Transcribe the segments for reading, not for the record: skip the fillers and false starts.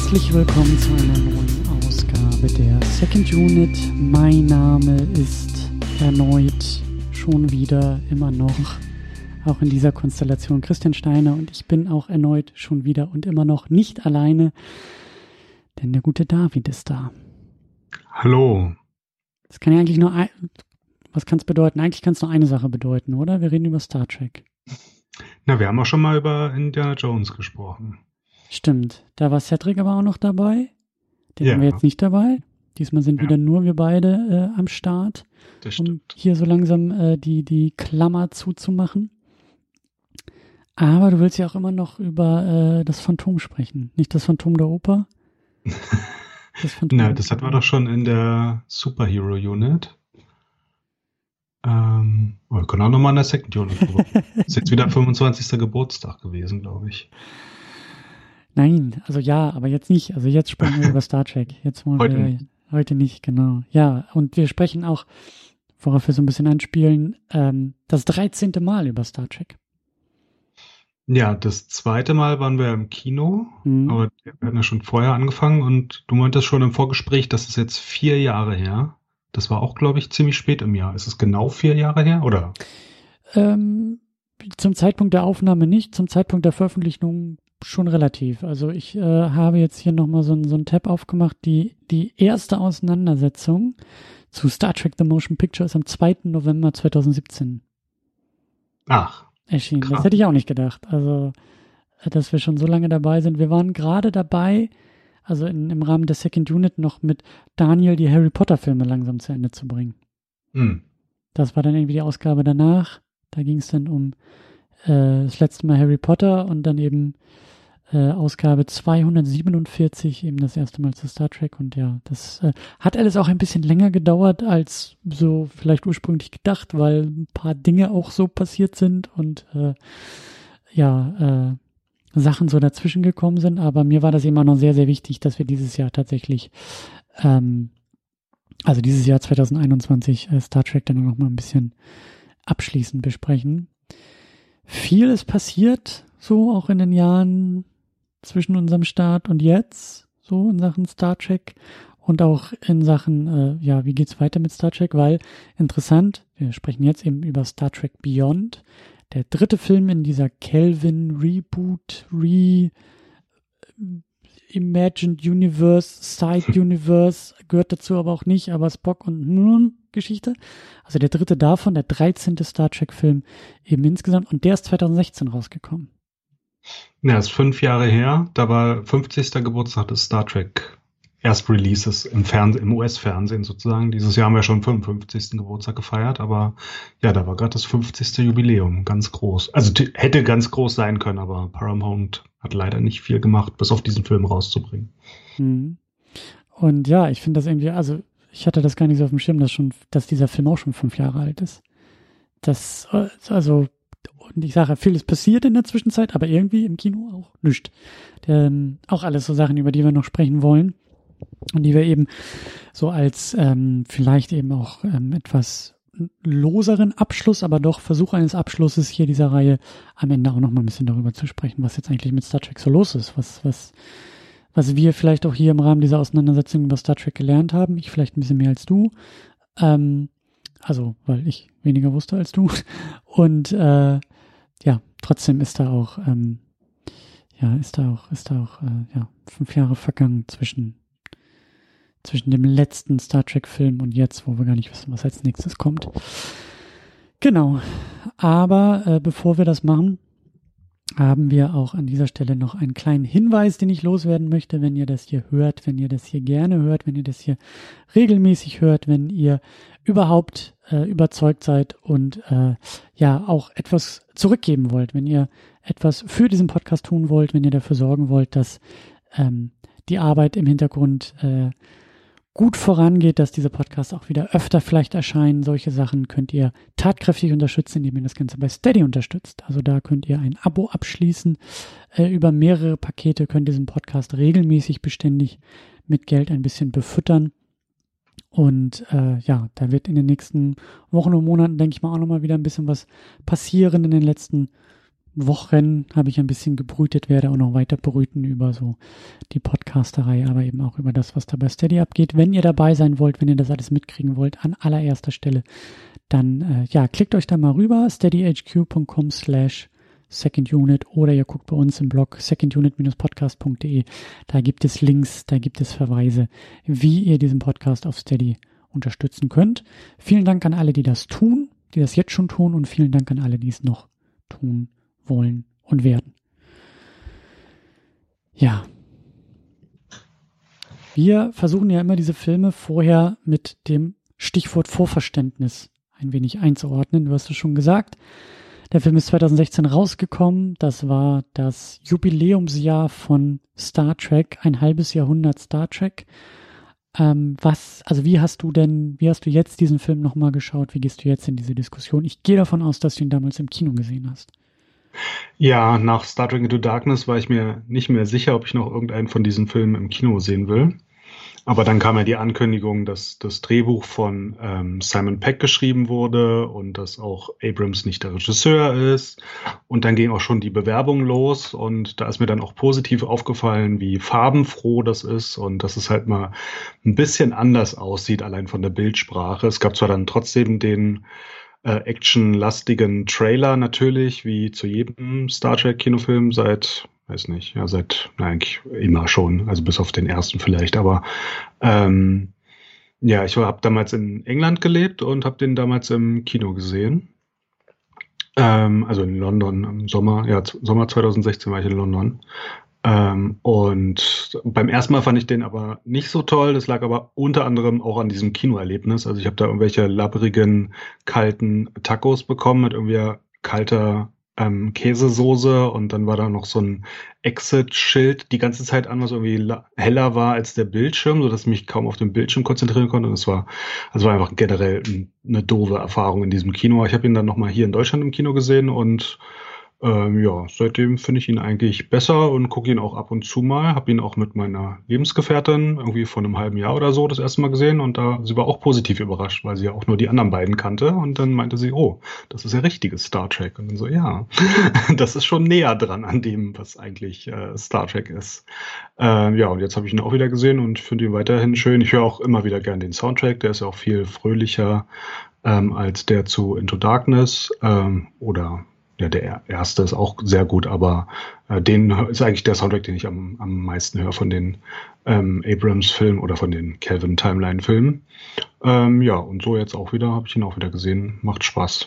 Herzlich willkommen zu einer neuen Ausgabe der Second Unit. Mein Name ist erneut, schon wieder, immer noch, auch in dieser Konstellation Christian Steiner, und ich bin auch erneut, schon wieder und immer noch nicht alleine, denn der gute David ist da. Hallo. Das kann ja eigentlich nur was kann es bedeuten? Eigentlich kann es nur eine Sache bedeuten, oder? Wir reden über Star Trek. Na, wir haben auch schon mal über Indiana Jones gesprochen. Stimmt. Da war Cedric aber auch noch dabei. Den haben wir jetzt nicht dabei. Diesmal sind wieder nur wir beide am Start, um hier so langsam die Klammer zuzumachen. Aber du willst ja auch immer noch über das Phantom sprechen. Nicht das Phantom der Oper. Na, das hatten wir doch schon in der Superhero Unit. Wir können auch nochmal in der Second Unit drüber. Ist jetzt wieder 25. Geburtstag gewesen, glaube ich. Nein, also ja, aber jetzt nicht. Also jetzt sprechen wir über Star Trek. Jetzt wollen wir heute nicht, genau. Ja, und wir sprechen auch, worauf wir so ein bisschen anspielen, das 13. Mal über Star Trek. Ja, das zweite Mal waren wir im Kino, aber wir hatten ja schon vorher angefangen und du meintest schon im Vorgespräch, das ist jetzt 4 Jahre her. Das war auch, glaube ich, ziemlich spät im Jahr. Ist es genau 4 Jahre her, oder? Zum Zeitpunkt der Aufnahme nicht, zum Zeitpunkt der Veröffentlichung schon relativ. Also ich habe jetzt hier nochmal so einen Tab aufgemacht. Die erste Auseinandersetzung zu Star Trek The Motion Picture ist am 2. November 2017 erschienen. Krass. Das hätte ich auch nicht gedacht. Also, dass wir schon so lange dabei sind. Wir waren gerade dabei, also im Rahmen der Second Unit noch mit Daniel die Harry Potter Filme langsam zu Ende zu bringen. Das war dann irgendwie die Ausgabe danach. Da ging es dann um das letzte Mal Harry Potter und dann eben Ausgabe 247, eben das erste Mal zu Star Trek. Und ja, das hat alles auch ein bisschen länger gedauert als so vielleicht ursprünglich gedacht, weil ein paar Dinge auch so passiert sind und Sachen so dazwischen gekommen sind. Aber mir war das immer noch sehr, sehr wichtig, dass wir dieses Jahr tatsächlich, also dieses Jahr 2021 Star Trek dann noch mal ein bisschen abschließend besprechen. Viel ist passiert, so auch in den Jahren zwischen unserem Start und jetzt, so in Sachen Star Trek und auch in Sachen, wie geht's weiter mit Star Trek, weil interessant, wir sprechen jetzt eben über Star Trek Beyond, der 3. Film in dieser Kelvin Reboot, Imagined Universe, Side Universe, gehört dazu aber auch nicht, aber Spock und Geschichte. Also der 3. davon, der 13. Star Trek Film eben insgesamt, und der ist 2016 rausgekommen. Ja, ist 5 Jahre her. Da war 50. Geburtstag des Star Trek Erstreleases im US-Fernsehen sozusagen. Dieses Jahr haben wir schon 55. Geburtstag gefeiert, aber ja, da war gerade das 50. Jubiläum, ganz groß. Also hätte ganz groß sein können, aber Paramount hat leider nicht viel gemacht, bis auf diesen Film rauszubringen. Und ja, ich finde das irgendwie, also ich hatte das gar nicht so auf dem Schirm, dass dieser Film auch schon 5 Jahre alt ist. Und ich sage, viel ist passiert in der Zwischenzeit, aber irgendwie im Kino auch nichts. Auch alles so Sachen, über die wir noch sprechen wollen und die wir eben so als vielleicht eben auch etwas loseren Abschluss, aber doch Versuch eines Abschlusses hier dieser Reihe am Ende auch noch mal ein bisschen darüber zu sprechen, was jetzt eigentlich mit Star Trek so los ist, was wir vielleicht auch hier im Rahmen dieser Auseinandersetzung über Star Trek gelernt haben. Ich vielleicht ein bisschen mehr als du. Also, weil ich weniger wusste als du. Und trotzdem ist da auch 5 Jahre vergangen zwischen dem letzten Star Trek Film und jetzt, wo wir gar nicht wissen, was als nächstes kommt. Genau. Aber bevor wir das machen, haben wir auch an dieser Stelle noch einen kleinen Hinweis, den ich loswerden möchte, wenn ihr das hier hört, wenn ihr das hier gerne hört, wenn ihr das hier regelmäßig hört, wenn ihr überhaupt überzeugt seid und auch etwas zurückgeben wollt, wenn ihr etwas für diesen Podcast tun wollt, wenn ihr dafür sorgen wollt, dass die Arbeit im Hintergrund gut vorangeht, dass diese Podcasts auch wieder öfter vielleicht erscheinen. Solche Sachen könnt ihr tatkräftig unterstützen, indem ihr das Ganze bei Steady unterstützt. Also da könnt ihr ein Abo abschließen. Über mehrere Pakete könnt ihr diesen Podcast regelmäßig beständig mit Geld ein bisschen befüttern. Und da wird in den nächsten Wochen und Monaten, denke ich mal, auch nochmal wieder ein bisschen was passieren. In den letzten Wochen habe ich ein bisschen gebrütet, werde auch noch weiter brüten über so die Podcasterei, aber eben auch über das, was da bei Steady abgeht. Wenn ihr dabei sein wollt, wenn ihr das alles mitkriegen wollt, an allererster Stelle, dann klickt euch da mal rüber, steadyhq.com/secondunit oder ihr guckt bei uns im Blog secondunit-podcast.de. Da gibt es Links, da gibt es Verweise, wie ihr diesen Podcast auf Steady unterstützen könnt. Vielen Dank an alle, die das tun, die das jetzt schon tun, und vielen Dank an alle, die es noch tun wollen und werden. Ja. Wir versuchen ja immer diese Filme vorher mit dem Stichwort Vorverständnis ein wenig einzuordnen. Du hast es schon gesagt. Der Film ist 2016 rausgekommen. Das war das Jubiläumsjahr von Star Trek, ein halbes Jahrhundert Star Trek. Wie hast du jetzt diesen Film nochmal geschaut? Wie gehst du jetzt in diese Diskussion? Ich gehe davon aus, dass du ihn damals im Kino gesehen hast. Ja, nach Star Trek Into Darkness war ich mir nicht mehr sicher, ob ich noch irgendeinen von diesen Filmen im Kino sehen will. Aber dann kam ja die Ankündigung, dass das Drehbuch von Simon Pegg geschrieben wurde und dass auch Abrams nicht der Regisseur ist. Und dann ging auch schon die Bewerbung los und da ist mir dann auch positiv aufgefallen, wie farbenfroh das ist und dass es halt mal ein bisschen anders aussieht, allein von der Bildsprache. Es gab zwar dann trotzdem den actionlastigen Trailer natürlich, wie zu jedem Star Trek Kinofilm seit eigentlich immer schon, also bis auf den ersten vielleicht, aber ich habe damals in England gelebt und habe den damals im Kino gesehen. Also in London im Sommer 2016 war ich in London. Und beim ersten Mal fand ich den aber nicht so toll. Das lag aber unter anderem auch an diesem Kinoerlebnis. Also ich habe da irgendwelche labbrigen, kalten Tacos bekommen mit irgendwie kalter Käsesoße und dann war da noch so ein Exit-Schild die ganze Zeit an, was irgendwie heller war als der Bildschirm, sodass ich mich kaum auf den Bildschirm konzentrieren konnte. Und es war einfach generell eine doofe Erfahrung in diesem Kino. Ich habe ihn dann nochmal hier in Deutschland im Kino gesehen und seitdem finde ich ihn eigentlich besser und gucke ihn auch ab und zu mal. Habe ihn auch mit meiner Lebensgefährtin irgendwie vor einem halben Jahr oder so das erste Mal gesehen und sie war auch positiv überrascht, weil sie ja auch nur die anderen beiden kannte und dann meinte sie, oh, das ist ja richtiges Star Trek. Und dann so, ja, das ist schon näher dran an dem, was eigentlich Star Trek ist. Und jetzt habe ich ihn auch wieder gesehen und finde ihn weiterhin schön. Ich höre auch immer wieder gern den Soundtrack, der ist ja auch viel fröhlicher als der zu Into Darkness der erste ist auch sehr gut, aber den ist eigentlich der Soundtrack, den ich am meisten höre von den Abrams-Filmen oder von den Kelvin-Timeline-Filmen. Und so jetzt auch wieder, habe ich ihn auch wieder gesehen. Macht Spaß.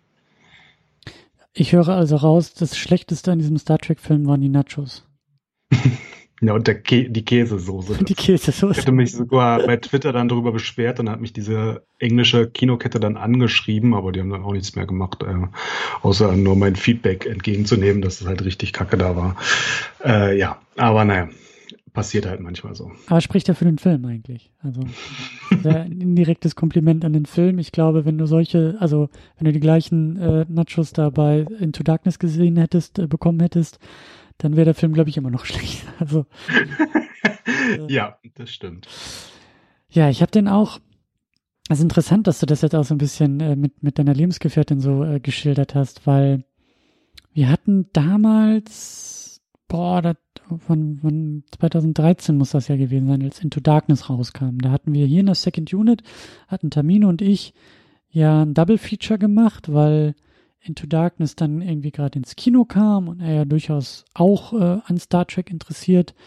Ich höre also raus, das Schlechteste an diesem Star Trek-Film waren die Nachos. Ja, und die Käsesoße. Die Käsesoße. Ich hatte mich sogar bei Twitter dann darüber beschwert und hat mich diese englische Kinokette dann angeschrieben, aber die haben dann auch nichts mehr gemacht, außer nur mein Feedback entgegenzunehmen, dass es halt richtig kacke da war. Aber naja, passiert halt manchmal so. Aber spricht ja für den Film eigentlich. Also ein indirektes Kompliment an den Film. Ich glaube, wenn du wenn du die gleichen Nachos da bei Into Darkness bekommen hättest, dann wäre der Film, glaube ich, immer noch schlecht. Also ja, das stimmt. Ja, ich habe den auch. Es ist interessant, dass du das jetzt auch so ein bisschen mit deiner Lebensgefährtin so geschildert hast, weil wir hatten damals, von 2013 muss das ja gewesen sein, als Into Darkness rauskam. Da hatten wir hier in der Second Unit, hatten Tamino und ich ja ein Double Feature gemacht, weil Into Darkness dann irgendwie gerade ins Kino kam und er ja durchaus auch an Star Trek interessiert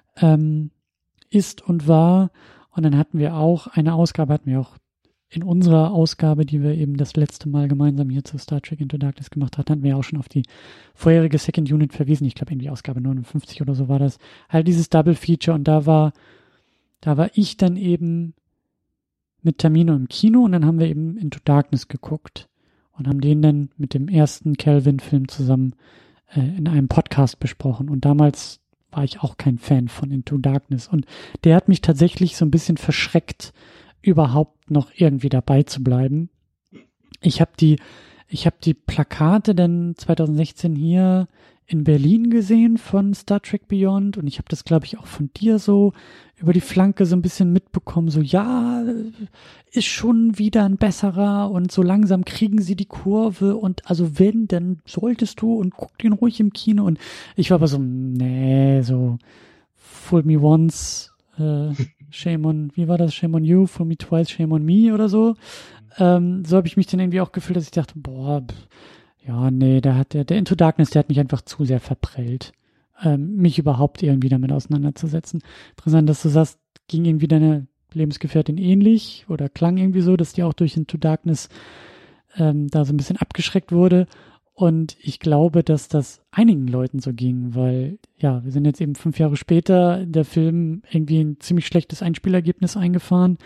ist und war. Und dann hatten wir auch in unserer Ausgabe, die wir eben das letzte Mal gemeinsam hier zu Star Trek Into Darkness gemacht hatten wir auch schon auf die vorherige Second Unit verwiesen. Ich glaube irgendwie Ausgabe 59 oder so war das. Halt dieses Double Feature und da war ich dann eben mit Tamino im Kino und dann haben wir eben Into Darkness geguckt. Und haben den dann mit dem ersten Kelvin-Film zusammen in einem Podcast besprochen. Und damals war ich auch kein Fan von Into Darkness. Und der hat mich tatsächlich so ein bisschen verschreckt, überhaupt noch irgendwie dabei zu bleiben. Ich habe die Plakate dann 2016 hier in Berlin gesehen von Star Trek Beyond und ich habe das, glaube ich, auch von dir so über die Flanke so ein bisschen mitbekommen, so ja, ist schon wieder ein besserer und so langsam kriegen sie die Kurve und also wenn, dann solltest du und guck den ruhig im Kino und ich war aber so, nee, so Fool Me Once, Shame on, wie war das? Shame on You, Fool Me Twice, Shame on Me oder so. So habe ich mich dann irgendwie auch gefühlt, dass ich dachte, boah, ja, nee, der Into Darkness, der hat mich einfach zu sehr verprellt, mich überhaupt irgendwie damit auseinanderzusetzen. Interessant, dass du sagst, ging irgendwie deine Lebensgefährtin ähnlich oder klang irgendwie so, dass die auch durch Into Darkness da so ein bisschen abgeschreckt wurde. Und ich glaube, dass das einigen Leuten so ging, weil, ja, wir sind jetzt eben 5 Jahre später, der Film irgendwie ein ziemlich schlechtes Einspielergebnis eingefahren,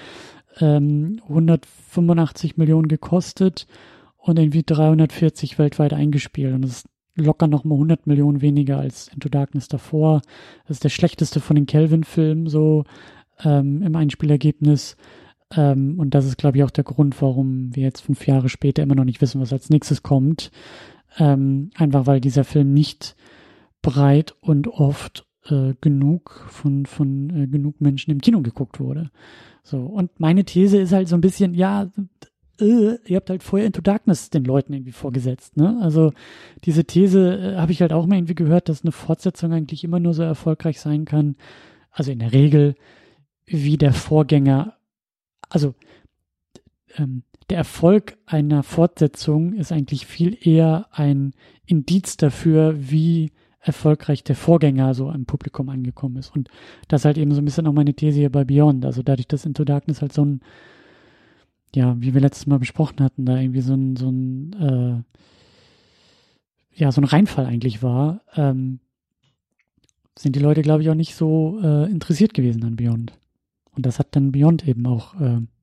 185 Millionen gekostet und irgendwie 340 weltweit eingespielt. Und das ist locker nochmal 100 Millionen weniger als Into Darkness davor. Das ist der schlechteste von den Kelvin-Filmen so im Einspielergebnis. Und das ist, glaube ich, auch der Grund, warum wir jetzt 5 Jahre später immer noch nicht wissen, was als nächstes kommt. Einfach weil dieser Film nicht breit und oft genug von genug Menschen im Kino geguckt wurde. So, und meine These ist halt so ein bisschen, ja, ihr habt halt vorher Into Darkness den Leuten irgendwie vorgesetzt, ne? Also diese These habe ich halt auch mal irgendwie gehört, dass eine Fortsetzung eigentlich immer nur so erfolgreich sein kann, also in der Regel, wie der Vorgänger. Also der Erfolg einer Fortsetzung ist eigentlich viel eher ein Indiz dafür, wie erfolgreich der Vorgänger so am Publikum angekommen ist. Und das ist halt eben so ein bisschen auch meine These hier bei Beyond. Also dadurch, dass Into Darkness halt so ein, ja, wie wir letztes Mal besprochen hatten, da irgendwie so ein Reinfall eigentlich war, sind die Leute, glaube ich, auch nicht so interessiert gewesen an Beyond. Und das hat dann Beyond eben auch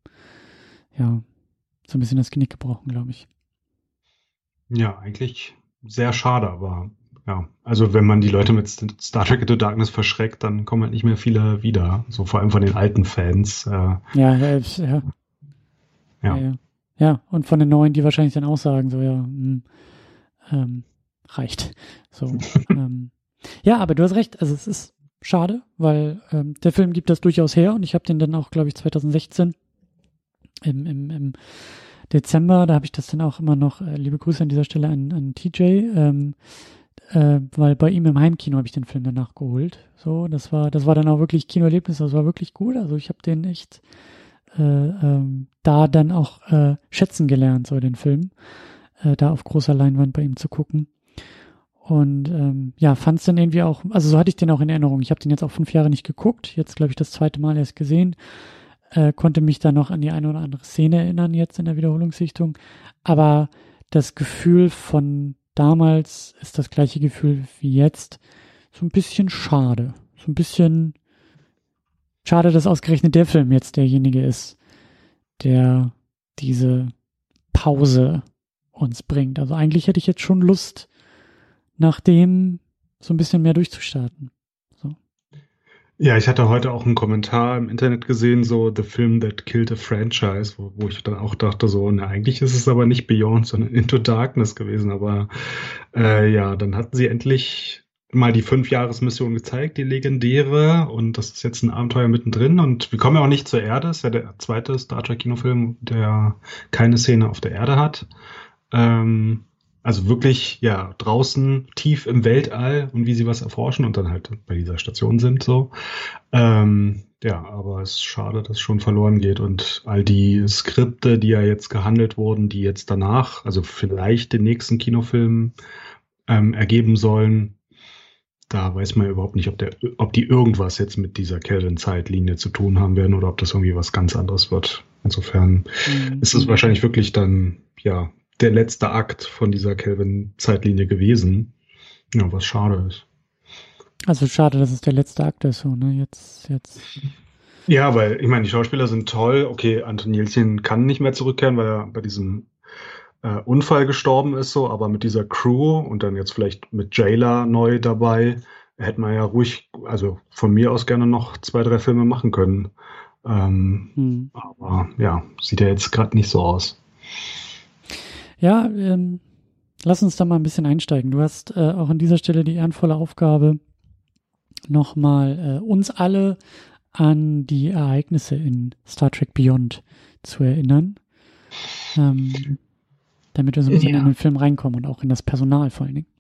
so ein bisschen das Genick gebrochen, glaube ich. Ja, eigentlich sehr schade, aber ja, also wenn man die Leute mit Star Trek Into Darkness verschreckt, dann kommen halt nicht mehr viele wieder, so vor allem von den alten Fans. Ja, und von den Neuen, die wahrscheinlich dann auch sagen, so reicht. So, ja, aber du hast recht, also es ist schade, weil der Film gibt das durchaus her und ich habe den dann auch, glaube ich, 2016 im Dezember, da habe ich das dann auch immer noch, liebe Grüße an dieser Stelle an TJ, weil bei ihm im Heimkino habe ich den Film danach geholt. So, das war dann auch wirklich Kinoerlebnis, das war wirklich gut. Also ich habe den echt da dann auch schätzen gelernt, so den Film, da auf großer Leinwand bei ihm zu gucken. Und fand es dann irgendwie auch, also so hatte ich den auch in Erinnerung. Ich habe den jetzt auch 5 Jahre nicht geguckt, jetzt glaube ich das 2. Mal erst gesehen. Konnte mich da noch an die eine oder andere Szene erinnern jetzt in der Wiederholungssichtung. Aber das Gefühl von damals ist das gleiche Gefühl wie jetzt. So ein bisschen schade. So ein bisschen schade, dass ausgerechnet der Film jetzt derjenige ist, der diese Pause uns bringt. Also eigentlich hätte ich jetzt schon Lust, nach dem so ein bisschen mehr durchzustarten. Ja, ich hatte heute auch einen Kommentar im Internet gesehen, so The Film That Killed a Franchise, wo ich dann auch dachte, so, na, eigentlich ist es aber nicht Beyond, sondern Into Darkness gewesen. Aber dann hatten sie endlich mal die 5-Jahres-Mission gezeigt, die legendäre. Und das ist jetzt ein Abenteuer mittendrin. Und wir kommen ja auch nicht zur Erde. Das ist ja der zweite Star Trek-Kinofilm, der keine Szene auf der Erde hat. Also wirklich, ja, draußen tief im Weltall und wie sie was erforschen und dann halt bei dieser Station sind, so. Aber es ist schade, dass es schon verloren geht und all die Skripte, die ja jetzt gehandelt wurden, die jetzt danach, also vielleicht den nächsten Kinofilm ergeben sollen, da weiß man ja überhaupt nicht, ob die irgendwas jetzt mit dieser Kelvin-Zeitlinie zu tun haben werden oder ob das irgendwie was ganz anderes wird. Insofern ist es wahrscheinlich wirklich dann, ja, der letzte Akt von dieser Kelvin-Zeitlinie gewesen. Ja, was schade ist. Also schade, dass es der letzte Akt ist, so, ne? Jetzt. Ja, weil, ich meine, die Schauspieler sind toll. Okay, Anton Yelchin kann nicht mehr zurückkehren, weil er bei diesem Unfall gestorben ist, so, aber mit dieser Crew und dann jetzt vielleicht mit Jayla neu dabei, hätte man ja ruhig, also von mir aus gerne noch 2, 3 Filme machen können. Aber ja, sieht ja jetzt gerade nicht so aus. Ja, lass uns da mal ein bisschen einsteigen. Du hast auch an dieser Stelle die ehrenvolle Aufgabe, nochmal uns alle an die Ereignisse in Star Trek Beyond zu erinnern, damit wir so ein bisschen in den Film reinkommen und auch in das Personal vor allen Dingen.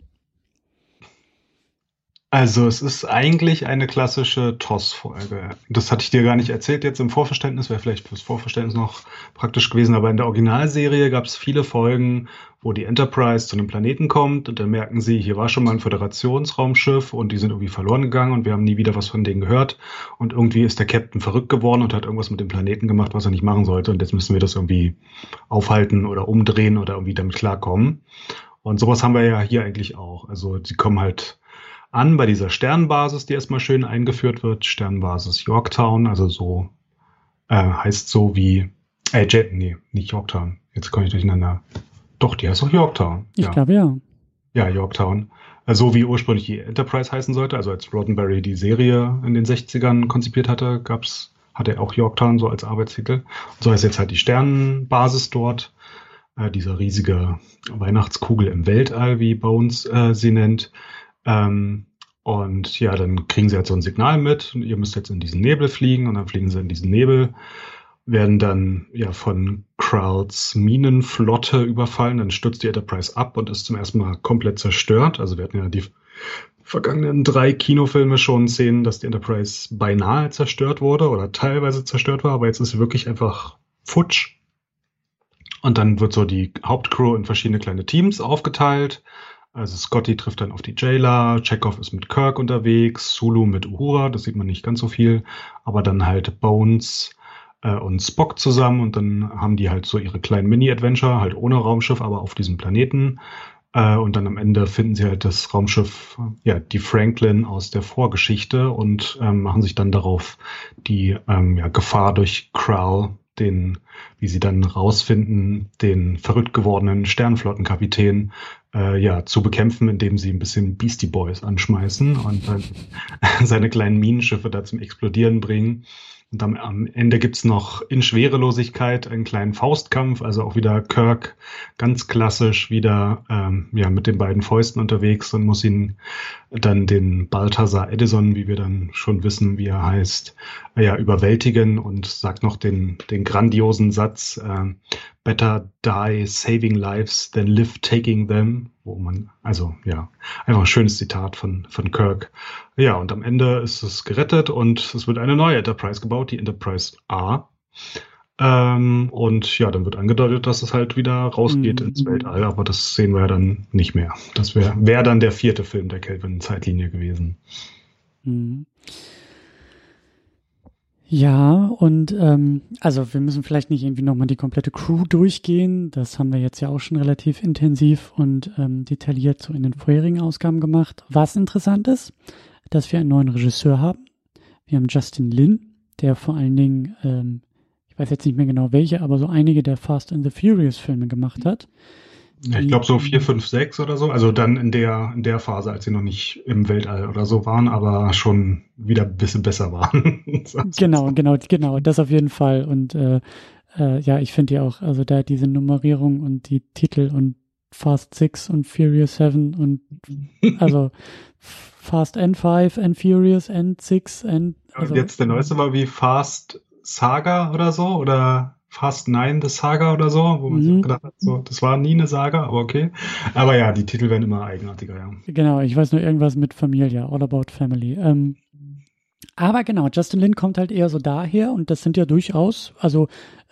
Also es ist eigentlich eine klassische TOS-Folge. Das hatte ich dir gar nicht erzählt jetzt im Vorverständnis, wäre vielleicht fürs Vorverständnis noch praktisch gewesen, aber in der Originalserie gab es viele Folgen, wo die Enterprise zu einem Planeten kommt und dann merken sie, hier war schon mal ein Föderationsraumschiff und die sind irgendwie verloren gegangen und wir haben nie wieder was von denen gehört und irgendwie ist der Captain verrückt geworden und hat irgendwas mit dem Planeten gemacht, was er nicht machen sollte und jetzt müssen wir das irgendwie aufhalten oder umdrehen oder irgendwie damit klarkommen. Und sowas haben wir ja hier eigentlich auch. Also sie kommen halt an bei dieser Sternbasis, die erstmal schön eingeführt wird. Sternbasis Yorktown, also so heißt so wie nicht Yorktown. Jetzt komme ich durcheinander. Doch, die heißt auch Yorktown. Ich glaube ja. Ja, Yorktown. So wie ursprünglich die Enterprise heißen sollte. Also als Roddenberry die Serie in den 60ern konzipiert hatte, hatte er auch Yorktown so als Arbeitstitel. Und so heißt jetzt halt die Sternbasis dort. Diese riesige Weihnachtskugel im Weltall, wie Bones sie nennt. Und ja, dann kriegen sie halt so ein Signal mit, ihr müsst jetzt in diesen Nebel fliegen und dann fliegen sie in diesen Nebel, werden dann ja von Krauls Minenflotte überfallen, dann stürzt die Enterprise ab und ist zum ersten Mal komplett zerstört. Also wir hatten ja die vergangenen 3 Kinofilme schon Szenen, dass die Enterprise beinahe zerstört wurde oder teilweise zerstört war, aber jetzt ist sie wirklich einfach futsch. Und dann wird so die Hauptcrew in verschiedene kleine Teams aufgeteilt. Also Scotty trifft dann auf die Jayla, Chekhov ist mit Kirk unterwegs, Sulu mit Uhura, das sieht man nicht ganz so viel, aber dann halt Bones und Spock zusammen und dann haben die halt so ihre kleinen Mini-Adventure, halt ohne Raumschiff, aber auf diesem Planeten. Und dann am Ende finden sie halt das Raumschiff, ja, die Franklin aus der Vorgeschichte und machen sich dann darauf die Gefahr durch Krall, wie sie dann rausfinden, den verrückt gewordenen Sternflottenkapitän zu bekämpfen, indem sie ein bisschen Beastie Boys anschmeißen und dann seine kleinen Minenschiffe da zum Explodieren bringen. Und am Ende gibt's noch in Schwerelosigkeit einen kleinen Faustkampf, also auch wieder Kirk ganz klassisch wieder mit den beiden Fäusten unterwegs und muss ihn dann den Balthazar Edison, wie wir dann schon wissen, wie er heißt, überwältigen und sagt noch den grandiosen Satz, better die saving lives than live taking them, wo man, also ja, einfach ein schönes Zitat von Kirk. Ja, und am Ende ist es gerettet und es wird eine neue Enterprise gebaut, die Enterprise A. Und ja, dann wird angedeutet, dass es halt wieder rausgeht ins Weltall, aber das sehen wir ja dann nicht mehr. Das wäre dann der 4. Film der Kelvin-Zeitlinie gewesen. Mhm. Ja, und also wir müssen vielleicht nicht irgendwie nochmal die komplette Crew durchgehen. Das haben wir jetzt ja auch schon relativ intensiv und detailliert so in den vorherigen Ausgaben gemacht. Was interessant ist, dass wir einen neuen Regisseur haben. Wir haben Justin Lin, der vor allen Dingen, ich weiß jetzt nicht mehr genau welche, aber so einige der Fast and the Furious Filme gemacht hat. Ja, ich glaube so 4, 5, 6 oder so. Also dann in der Phase, als sie noch nicht im Weltall oder so waren, aber schon wieder ein bisschen besser waren. Genau. Das auf jeden Fall. Und ich finde ja auch, also da diese Nummerierung und die Titel und Fast 6 und Furious 7 und also Fast N5 and Furious N6 and also jetzt der neueste war wie Fast Saga oder so oder Fast 9 the Saga oder so, wo man sich gedacht hat, so, das war nie eine Saga, aber okay. Aber ja, die Titel werden immer eigenartiger, ja. Genau, ich weiß nur irgendwas mit Familie, All About Family. Aber genau, Justin Lin kommt halt eher so daher und das sind ja durchaus, also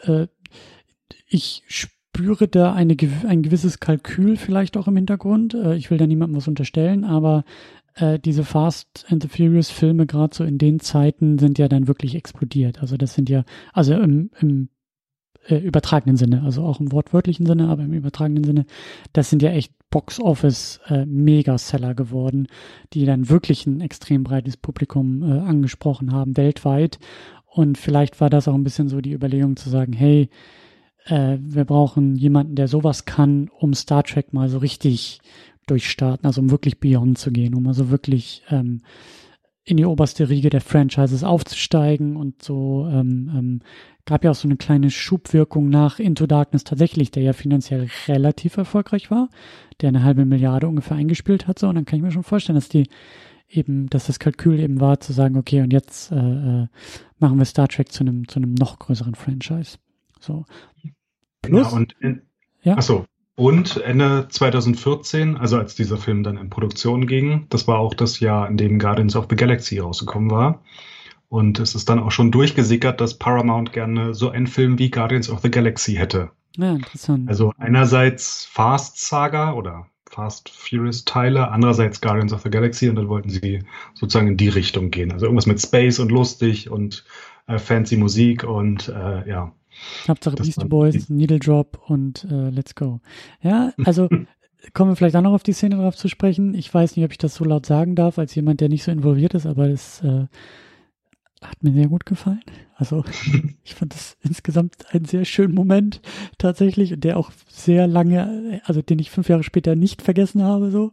ich spüre da ein gewisses Kalkül vielleicht auch im Hintergrund. Ich will da niemandem was unterstellen, aber diese Fast and the Furious Filme gerade so in den Zeiten sind ja dann wirklich explodiert. Also das sind ja, also im übertragenen Sinne, also auch im wortwörtlichen Sinne, aber im übertragenen Sinne, das sind ja echt Box-Office Megaseller geworden, die dann wirklich ein extrem breites Publikum angesprochen haben, weltweit. Und vielleicht war das auch ein bisschen so die Überlegung zu sagen, hey, wir brauchen jemanden, der sowas kann, um Star Trek mal so richtig durchstarten, also um wirklich Beyond zu gehen, um also wirklich in die oberste Riege der Franchises aufzusteigen und so gab ja auch so eine kleine Schubwirkung nach Into Darkness tatsächlich, der ja finanziell relativ erfolgreich war, der 1,5 Milliarde ungefähr eingespielt hat, so, und dann kann ich mir schon vorstellen, dass das Kalkül eben war, zu sagen, okay, und jetzt machen wir Star Trek zu einem noch größeren Franchise. So. Plus, achso. Und Ende 2014, also als dieser Film dann in Produktion ging, das war auch das Jahr, in dem Guardians of the Galaxy rausgekommen war. Und es ist dann auch schon durchgesickert, dass Paramount gerne so einen Film wie Guardians of the Galaxy hätte. Ja, interessant. Also einerseits Fast Saga oder Fast Furious Teile, andererseits Guardians of the Galaxy, und dann wollten sie sozusagen in die Richtung gehen. Also irgendwas mit Space und lustig und fancy Musik und ja. Hauptsache Beastie Boys, Needle Drop und Let's Go. Ja, also kommen wir vielleicht auch noch auf die Szene drauf zu sprechen. Ich weiß nicht, ob ich das so laut sagen darf, als jemand, der nicht so involviert ist, aber es hat mir sehr gut gefallen. Also ich fand das insgesamt einen sehr schönen Moment tatsächlich, und der auch sehr lange, also den ich 5 Jahre später nicht vergessen habe, so.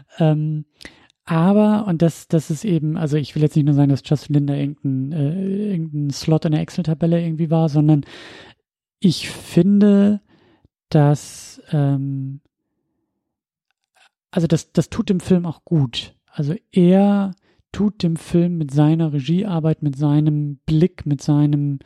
Aber, und das ist eben, also ich will jetzt nicht nur sagen, dass Justin Lin da irgendein Slot in der Excel-Tabelle irgendwie war, sondern ich finde, dass, also das tut dem Film auch gut. Also er tut dem Film mit seiner Regiearbeit, mit seinem Blick, mit seinen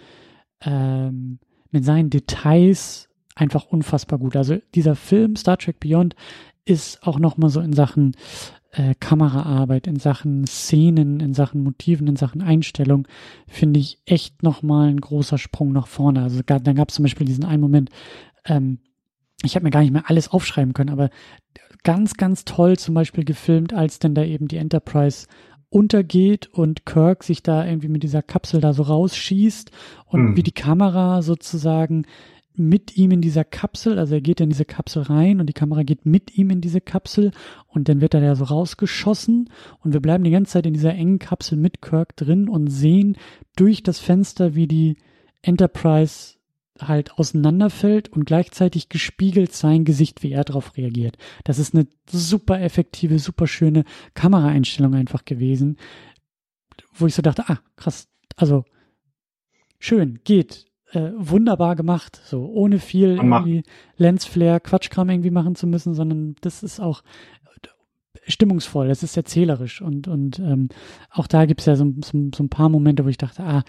Details einfach unfassbar gut. Also dieser Film, Star Trek Beyond, ist auch nochmal so in Sachen Kameraarbeit, in Sachen Szenen, in Sachen Motiven, in Sachen Einstellung, finde ich echt nochmal ein großer Sprung nach vorne. Also dann gab es zum Beispiel diesen einen Moment, ich habe mir gar nicht mehr alles aufschreiben können, aber ganz, ganz toll zum Beispiel gefilmt, als dann da eben die Enterprise untergeht und Kirk sich da irgendwie mit dieser Kapsel da so rausschießt und wie die Kamera sozusagen mit ihm in dieser Kapsel, also er geht in diese Kapsel rein und die Kamera geht mit ihm in diese Kapsel und dann wird er ja so rausgeschossen und wir bleiben die ganze Zeit in dieser engen Kapsel mit Kirk drin und sehen durch das Fenster, wie die Enterprise halt auseinanderfällt und gleichzeitig gespiegelt sein Gesicht, wie er darauf reagiert. Das ist eine super effektive, super schöne Kameraeinstellung einfach gewesen, wo ich so dachte, krass, also schön, geht, wunderbar gemacht, so ohne viel irgendwie Lensflare, Quatschkram irgendwie machen zu müssen, sondern das ist auch stimmungsvoll, das ist erzählerisch und auch da gibt es ja so ein paar Momente, wo ich dachte,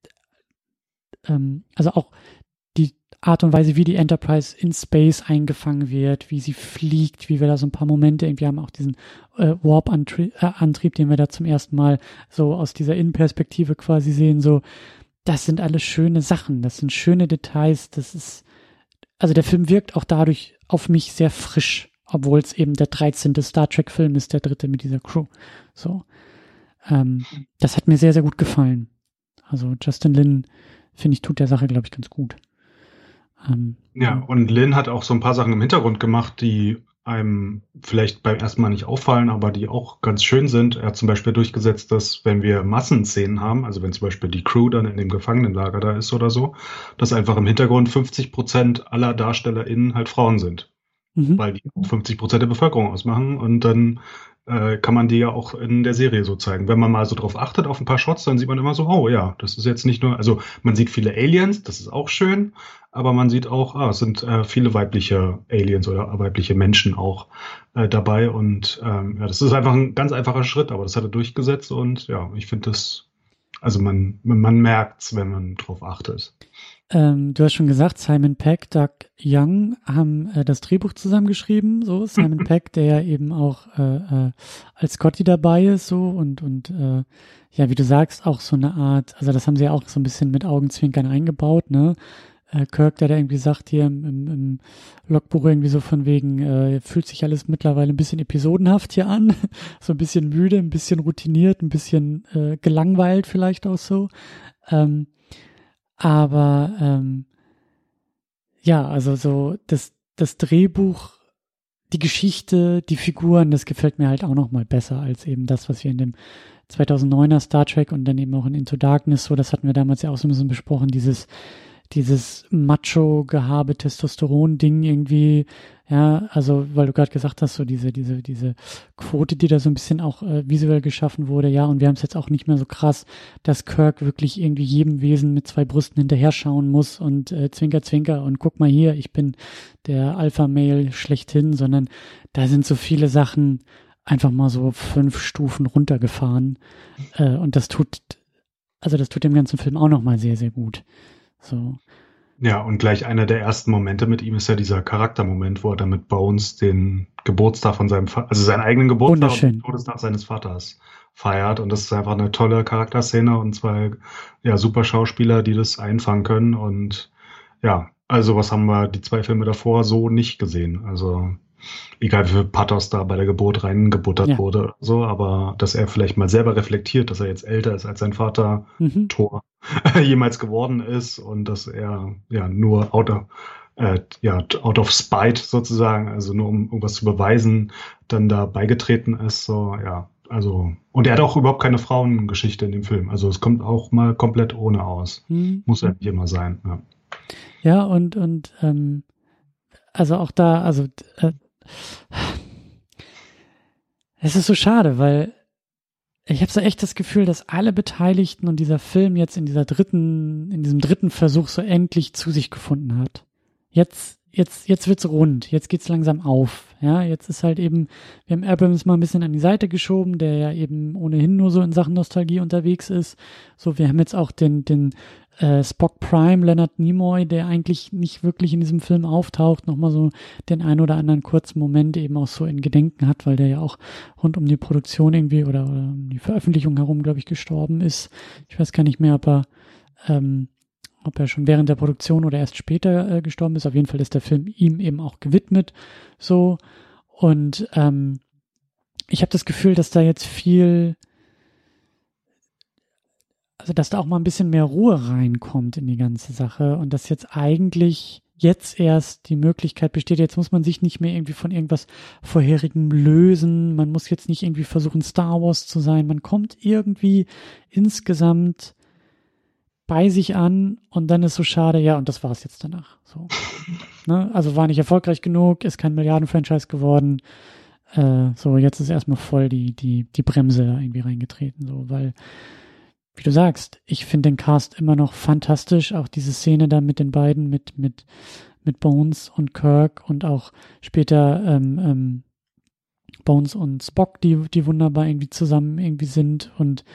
also auch die Art und Weise, wie die Enterprise in Space eingefangen wird, wie sie fliegt, wie wir da so ein paar Momente irgendwie haben, auch diesen Warp-Antrieb, den wir da zum ersten Mal so aus dieser Innenperspektive quasi sehen, so, das sind alles schöne Sachen, das sind schöne Details, also der Film wirkt auch dadurch auf mich sehr frisch, obwohl es eben der 13. Star Trek-Film ist, der 3. mit dieser Crew. So, das hat mir sehr, sehr gut gefallen. Also Justin Lin, finde ich, tut der Sache, glaube ich, ganz gut. Ja, und Lin hat auch so ein paar Sachen im Hintergrund gemacht, die einem vielleicht beim ersten Mal nicht auffallen, aber die auch ganz schön sind. Er hat zum Beispiel durchgesetzt, dass wenn wir Massenszenen haben, also wenn zum Beispiel die Crew dann in dem Gefangenenlager da ist oder so, dass einfach im Hintergrund 50% aller DarstellerInnen halt Frauen sind. Weil die 50% der Bevölkerung ausmachen und dann kann man die ja auch in der Serie so zeigen. Wenn man mal so drauf achtet auf ein paar Shots, dann sieht man immer so, oh ja, das ist jetzt nicht nur, also man sieht viele Aliens, das ist auch schön, aber man sieht auch, es sind viele weibliche Aliens oder weibliche Menschen auch dabei und ja, das ist einfach ein ganz einfacher Schritt, aber das hat er durchgesetzt und ja, ich finde das, also man merkt's, wenn man drauf achtet. Du hast schon gesagt, Simon Pegg, Doug Young haben das Drehbuch zusammengeschrieben, so Simon Pegg, der ja eben auch als Scotty dabei ist, so und ja, wie du sagst, auch so eine Art, also das haben sie ja auch so ein bisschen mit Augenzwinkern eingebaut, ne? Kirk, der da irgendwie sagt hier im Logbuch irgendwie so von wegen, fühlt sich alles mittlerweile ein bisschen episodenhaft hier an, so ein bisschen müde, ein bisschen routiniert, ein bisschen gelangweilt vielleicht auch so. Aber ja, also so das Drehbuch, die Geschichte, die Figuren, das gefällt mir halt auch noch mal besser als eben das, was wir in dem 2009er Star Trek und dann eben auch in Into Darkness, so, das hatten wir damals ja auch so ein bisschen besprochen, dieses dieses Macho-Gehabe, Testosteron-Ding irgendwie, ja, also weil du gerade gesagt hast, so diese Quote, die da so ein bisschen auch visuell geschaffen wurde, ja, und wir haben es jetzt auch nicht mehr so krass, dass Kirk wirklich irgendwie jedem Wesen mit 2 Brüsten hinterher schauen muss und Zwinker, Zwinker und guck mal hier, ich bin der Alpha-Male schlechthin, sondern da sind so viele Sachen einfach mal so 5 Stufen runtergefahren und das tut dem ganzen Film auch nochmal sehr, sehr gut. So. Ja, und gleich einer der ersten Momente mit ihm ist ja dieser Charaktermoment, wo er dann mit Bones den Geburtstag von seinem Vater, also seinen eigenen Geburtstag und den Todestag seines Vaters feiert. Und das ist einfach eine tolle Charakterszene und 2 super Schauspieler, die das einfangen können. Und ja, also was haben wir die 2 Filme davor so nicht gesehen. Also egal wie viel Pathos da bei der Geburt reingebuttert wurde, so, aber dass er vielleicht mal selber reflektiert, dass er jetzt älter ist als sein Vater Thor jemals geworden ist und dass er nur out of spite sozusagen, also nur um irgendwas zu beweisen, dann da beigetreten ist, so, ja, also, und er hat auch überhaupt keine Frauengeschichte in dem Film, also es kommt auch mal komplett ohne aus. Muss ja nicht immer sein, ja. Ja, und also auch da, also es ist so schade, weil ich habe so echt das Gefühl, dass alle Beteiligten und dieser Film jetzt in diesem dritten Versuch so endlich zu sich gefunden hat. Jetzt wird's rund, jetzt geht's langsam auf. Ja, jetzt ist halt eben, wir haben Abrams mal ein bisschen an die Seite geschoben, der ja eben ohnehin nur so in Sachen Nostalgie unterwegs ist. So, wir haben jetzt auch den Spock Prime, Leonard Nimoy, der eigentlich nicht wirklich in diesem Film auftaucht, nochmal so den ein oder anderen kurzen Moment eben auch so in Gedenken hat, weil der ja auch rund um die Produktion irgendwie oder um die Veröffentlichung herum, glaube ich, gestorben ist. Ich weiß gar nicht mehr, ob er schon während der Produktion oder erst später gestorben ist. Auf jeden Fall ist der Film ihm eben auch gewidmet. So. Und ich habe das Gefühl, dass da jetzt dass da auch mal ein bisschen mehr Ruhe reinkommt in die ganze Sache und dass jetzt eigentlich jetzt erst die Möglichkeit besteht, jetzt muss man sich nicht mehr irgendwie von irgendwas Vorherigem lösen, man muss jetzt nicht irgendwie versuchen, Star Wars zu sein, man kommt irgendwie insgesamt bei sich an und dann ist so schade, ja, und das war's jetzt danach. So. Ne? Also war nicht erfolgreich genug, ist kein Milliarden-Franchise geworden, so, jetzt ist erstmal voll die Bremse da irgendwie reingetreten, so, weil wie du sagst, ich finde den Cast immer noch fantastisch, auch diese Szene da mit den beiden, mit Bones und Kirk und auch später Bones und Spock, die wunderbar irgendwie zusammen irgendwie sind und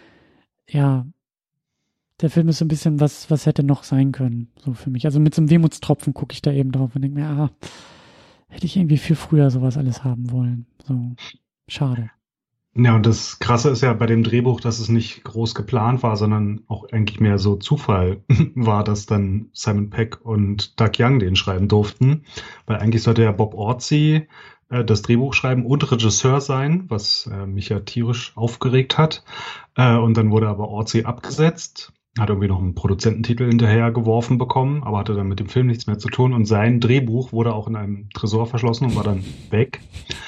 ja, der Film ist so ein bisschen was hätte noch sein können, so für mich. Also mit so einem Wehmutstropfen gucke ich da eben drauf und denke mir, hätte ich irgendwie viel früher sowas alles haben wollen. So, schade. Ja, und das Krasse ist ja bei dem Drehbuch, dass es nicht groß geplant war, sondern auch eigentlich mehr so Zufall war, dass dann Simon Pegg und Doug Young den schreiben durften. Weil eigentlich sollte ja Bob Orci das Drehbuch schreiben und Regisseur sein, was mich ja tierisch aufgeregt hat. Und dann wurde aber Orci abgesetzt, hat irgendwie noch einen Produzententitel hinterher geworfen bekommen, aber hatte dann mit dem Film nichts mehr zu tun. Und sein Drehbuch wurde auch in einem Tresor verschlossen und war dann weg.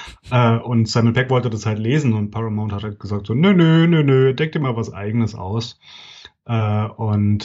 Und Simon Pegg wollte das halt lesen und Paramount hat halt gesagt so, nö, denk dir mal was Eigenes aus. Brian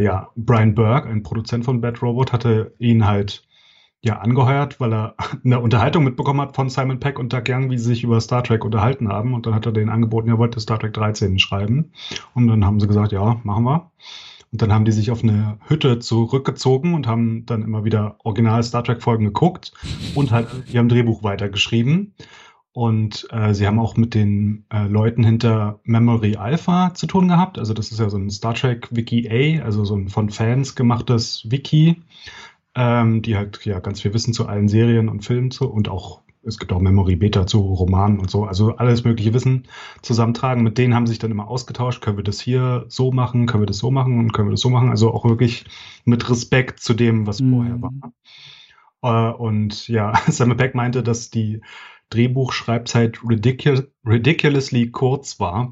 Burke, ein Produzent von Bad Robot, hatte ihn halt angeheuert, weil er eine Unterhaltung mitbekommen hat von Simon Pegg und Doug Young, wie sie sich über Star Trek unterhalten haben. Und dann hat er denen angeboten, er wollte Star Trek 13 schreiben. Und dann haben sie gesagt, ja, machen wir. Und dann haben die sich auf eine Hütte zurückgezogen und haben dann immer wieder original Star Trek-Folgen geguckt und halt ihrem Drehbuch weitergeschrieben. Und sie haben auch mit den Leuten hinter Memory Alpha zu tun gehabt. Also das ist ja so ein Star Trek Wiki A, also so ein von Fans gemachtes Wiki, die halt ganz viel Wissen zu allen Serien und Filmen und auch es gibt auch Memory Beta zu Romanen und so, also alles mögliche Wissen zusammentragen. Mit denen haben sich dann immer ausgetauscht, können wir das hier so machen, können wir das so machen und können wir das so machen. Also auch wirklich mit Respekt zu dem, was vorher war. Und ja, Simon Pegg meinte, dass die Drehbuchschreibzeit ridiculously kurz war.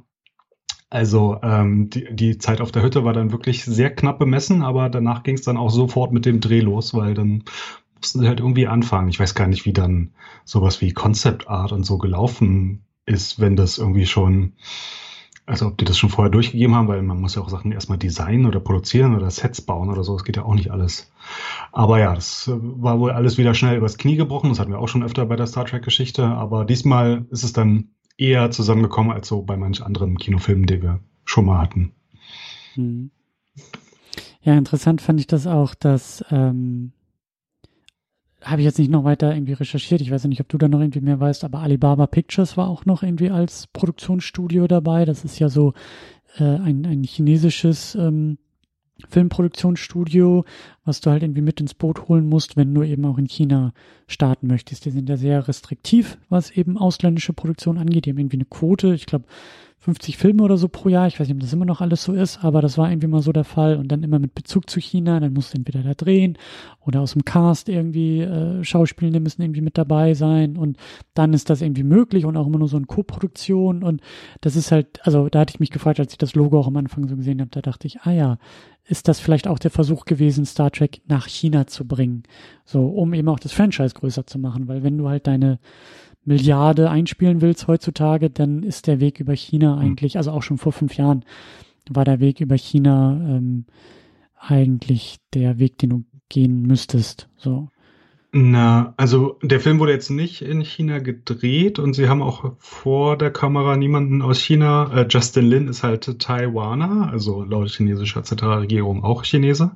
Also die Zeit auf der Hütte war dann wirklich sehr knapp bemessen, aber danach ging es dann auch sofort mit dem Dreh los, weil dann mussten sie halt irgendwie anfangen. Ich weiß gar nicht, wie dann sowas wie Concept Art und so gelaufen ist, wenn das irgendwie schon Also ob die das schon vorher durchgegeben haben, weil man muss ja auch Sachen erstmal designen oder produzieren oder Sets bauen oder so. Das geht ja auch nicht alles. Aber ja, das war wohl alles wieder schnell übers Knie gebrochen. Das hatten wir auch schon öfter bei der Star Trek-Geschichte. Aber diesmal ist es dann eher zusammengekommen als so bei manch anderen Kinofilmen, die wir schon mal hatten. Hm. Ja, interessant fand ich das auch, dass habe ich jetzt nicht noch weiter irgendwie recherchiert. Ich weiß ja nicht, ob du da noch irgendwie mehr weißt, aber Alibaba Pictures war auch noch irgendwie als Produktionsstudio dabei. Das ist ja so ein chinesisches Filmproduktionsstudio, was du halt irgendwie mit ins Boot holen musst, wenn du eben auch in China starten möchtest. Die sind ja sehr restriktiv, was eben ausländische Produktion angeht. Die haben irgendwie eine Quote, ich glaube 50 Filme oder so pro Jahr. Ich weiß nicht, ob das immer noch alles so ist, aber das war irgendwie mal so der Fall. Und dann immer mit Bezug zu China, dann musst du entweder da drehen oder aus dem Cast irgendwie Schauspielende müssen irgendwie mit dabei sein. Und dann ist das irgendwie möglich und auch immer nur so eine Co-Produktion. Und das ist halt, also da hatte ich mich gefragt, als ich das Logo auch am Anfang so gesehen habe, da dachte ich, ah ja, ist das vielleicht auch der Versuch gewesen, Star Trek nach China zu bringen, so um eben auch das Franchise größer zu machen, weil wenn du halt deine Milliarde einspielen willst heutzutage, dann ist der Weg über China eigentlich, also auch schon vor 5 Jahren war der Weg über China eigentlich der Weg, den du gehen müsstest, so. Na, also der Film wurde jetzt nicht in China gedreht und sie haben auch vor der Kamera niemanden aus China. Justin Lin ist halt Taiwaner, also laut chinesischer Zentralregierung auch Chinese.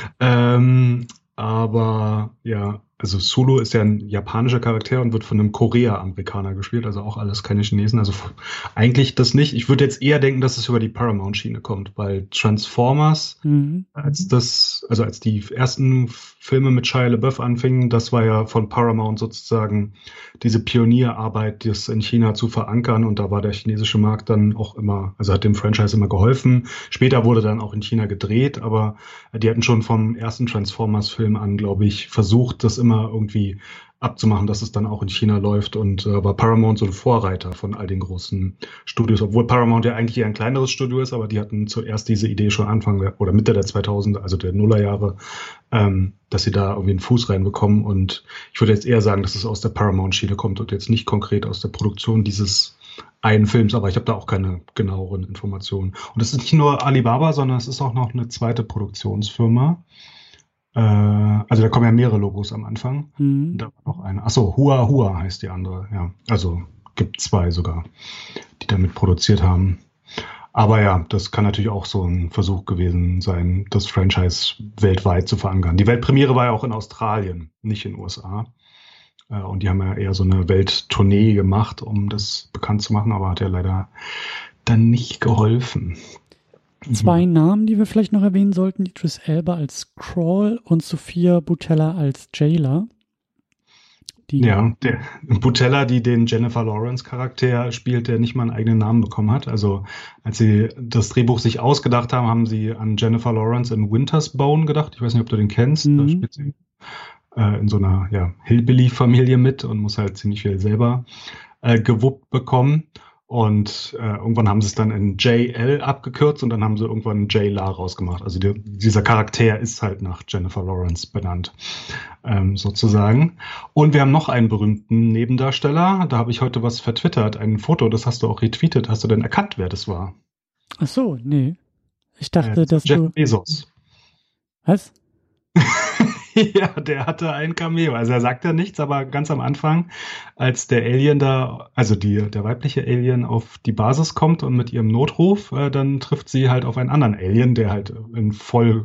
Aber ja, also Sulu ist ja ein japanischer Charakter und wird von einem Korea-Amerikaner gespielt, also auch alles keine Chinesen. Also eigentlich das nicht. Ich würde jetzt eher denken, dass es über die Paramount-Schiene kommt, weil Transformers, als die ersten Filme mit Shia LaBeouf anfingen, das war ja von Paramount sozusagen diese Pionierarbeit, das in China zu verankern, und da war der chinesische Markt dann auch immer, also hat dem Franchise immer geholfen. Später wurde dann auch in China gedreht, aber die hatten schon vom ersten Transformers-Film an, glaube ich, versucht, das immer irgendwie abzumachen, dass es dann auch in China läuft, und war Paramount so ein Vorreiter von all den großen Studios, obwohl Paramount ja eigentlich eher ein kleineres Studio ist, aber die hatten zuerst diese Idee schon Anfang oder Mitte der 2000er, also der Nullerjahre, dass sie da irgendwie einen Fuß reinbekommen, und ich würde jetzt eher sagen, dass es aus der Paramount-Schiene kommt und jetzt nicht konkret aus der Produktion dieses einen Films, aber ich habe da auch keine genaueren Informationen. Und es ist nicht nur Alibaba, sondern es ist auch noch eine zweite Produktionsfirma. Also da kommen ja mehrere Logos am Anfang. Und da war noch eine. Achso, Hua Hua heißt die andere. Ja, also gibt 2 sogar, die damit produziert haben. Aber ja, das kann natürlich auch so ein Versuch gewesen sein, das Franchise weltweit zu verankern. Die Weltpremiere war ja auch in Australien, nicht in den USA. Und die haben ja eher so eine Welttournee gemacht, um das bekannt zu machen, aber hat ja leider dann nicht geholfen. 2 Namen, die wir vielleicht noch erwähnen sollten: Idris Elba als Crawl und Sophia Boutella als Jayla. Ja, der Boutella, die den Jennifer Lawrence Charakter spielt, der nicht mal einen eigenen Namen bekommen hat. Also als sie das Drehbuch sich ausgedacht haben, haben sie an Jennifer Lawrence in Winter's Bone gedacht. Ich weiß nicht, ob du den kennst. Da spielt sie in so einer Hillbilly-Familie mit und muss halt ziemlich viel selber gewuppt bekommen. Und irgendwann haben sie es dann in JL abgekürzt und dann haben sie irgendwann Jayla rausgemacht. Also dieser Charakter ist halt nach Jennifer Lawrence benannt, sozusagen. Und wir haben noch einen berühmten Nebendarsteller. Da habe ich heute was vertwittert, ein Foto, das hast du auch retweetet. Hast du denn erkannt, wer das war? Ach so, nee. Ich dachte, dass Jeff Bezos. Was? Ja, der hatte ein Cameo. Also er sagt ja nichts, aber ganz am Anfang, als der Alien da, also der weibliche Alien auf die Basis kommt und mit ihrem Notruf, dann trifft sie halt auf einen anderen Alien, der halt in voll,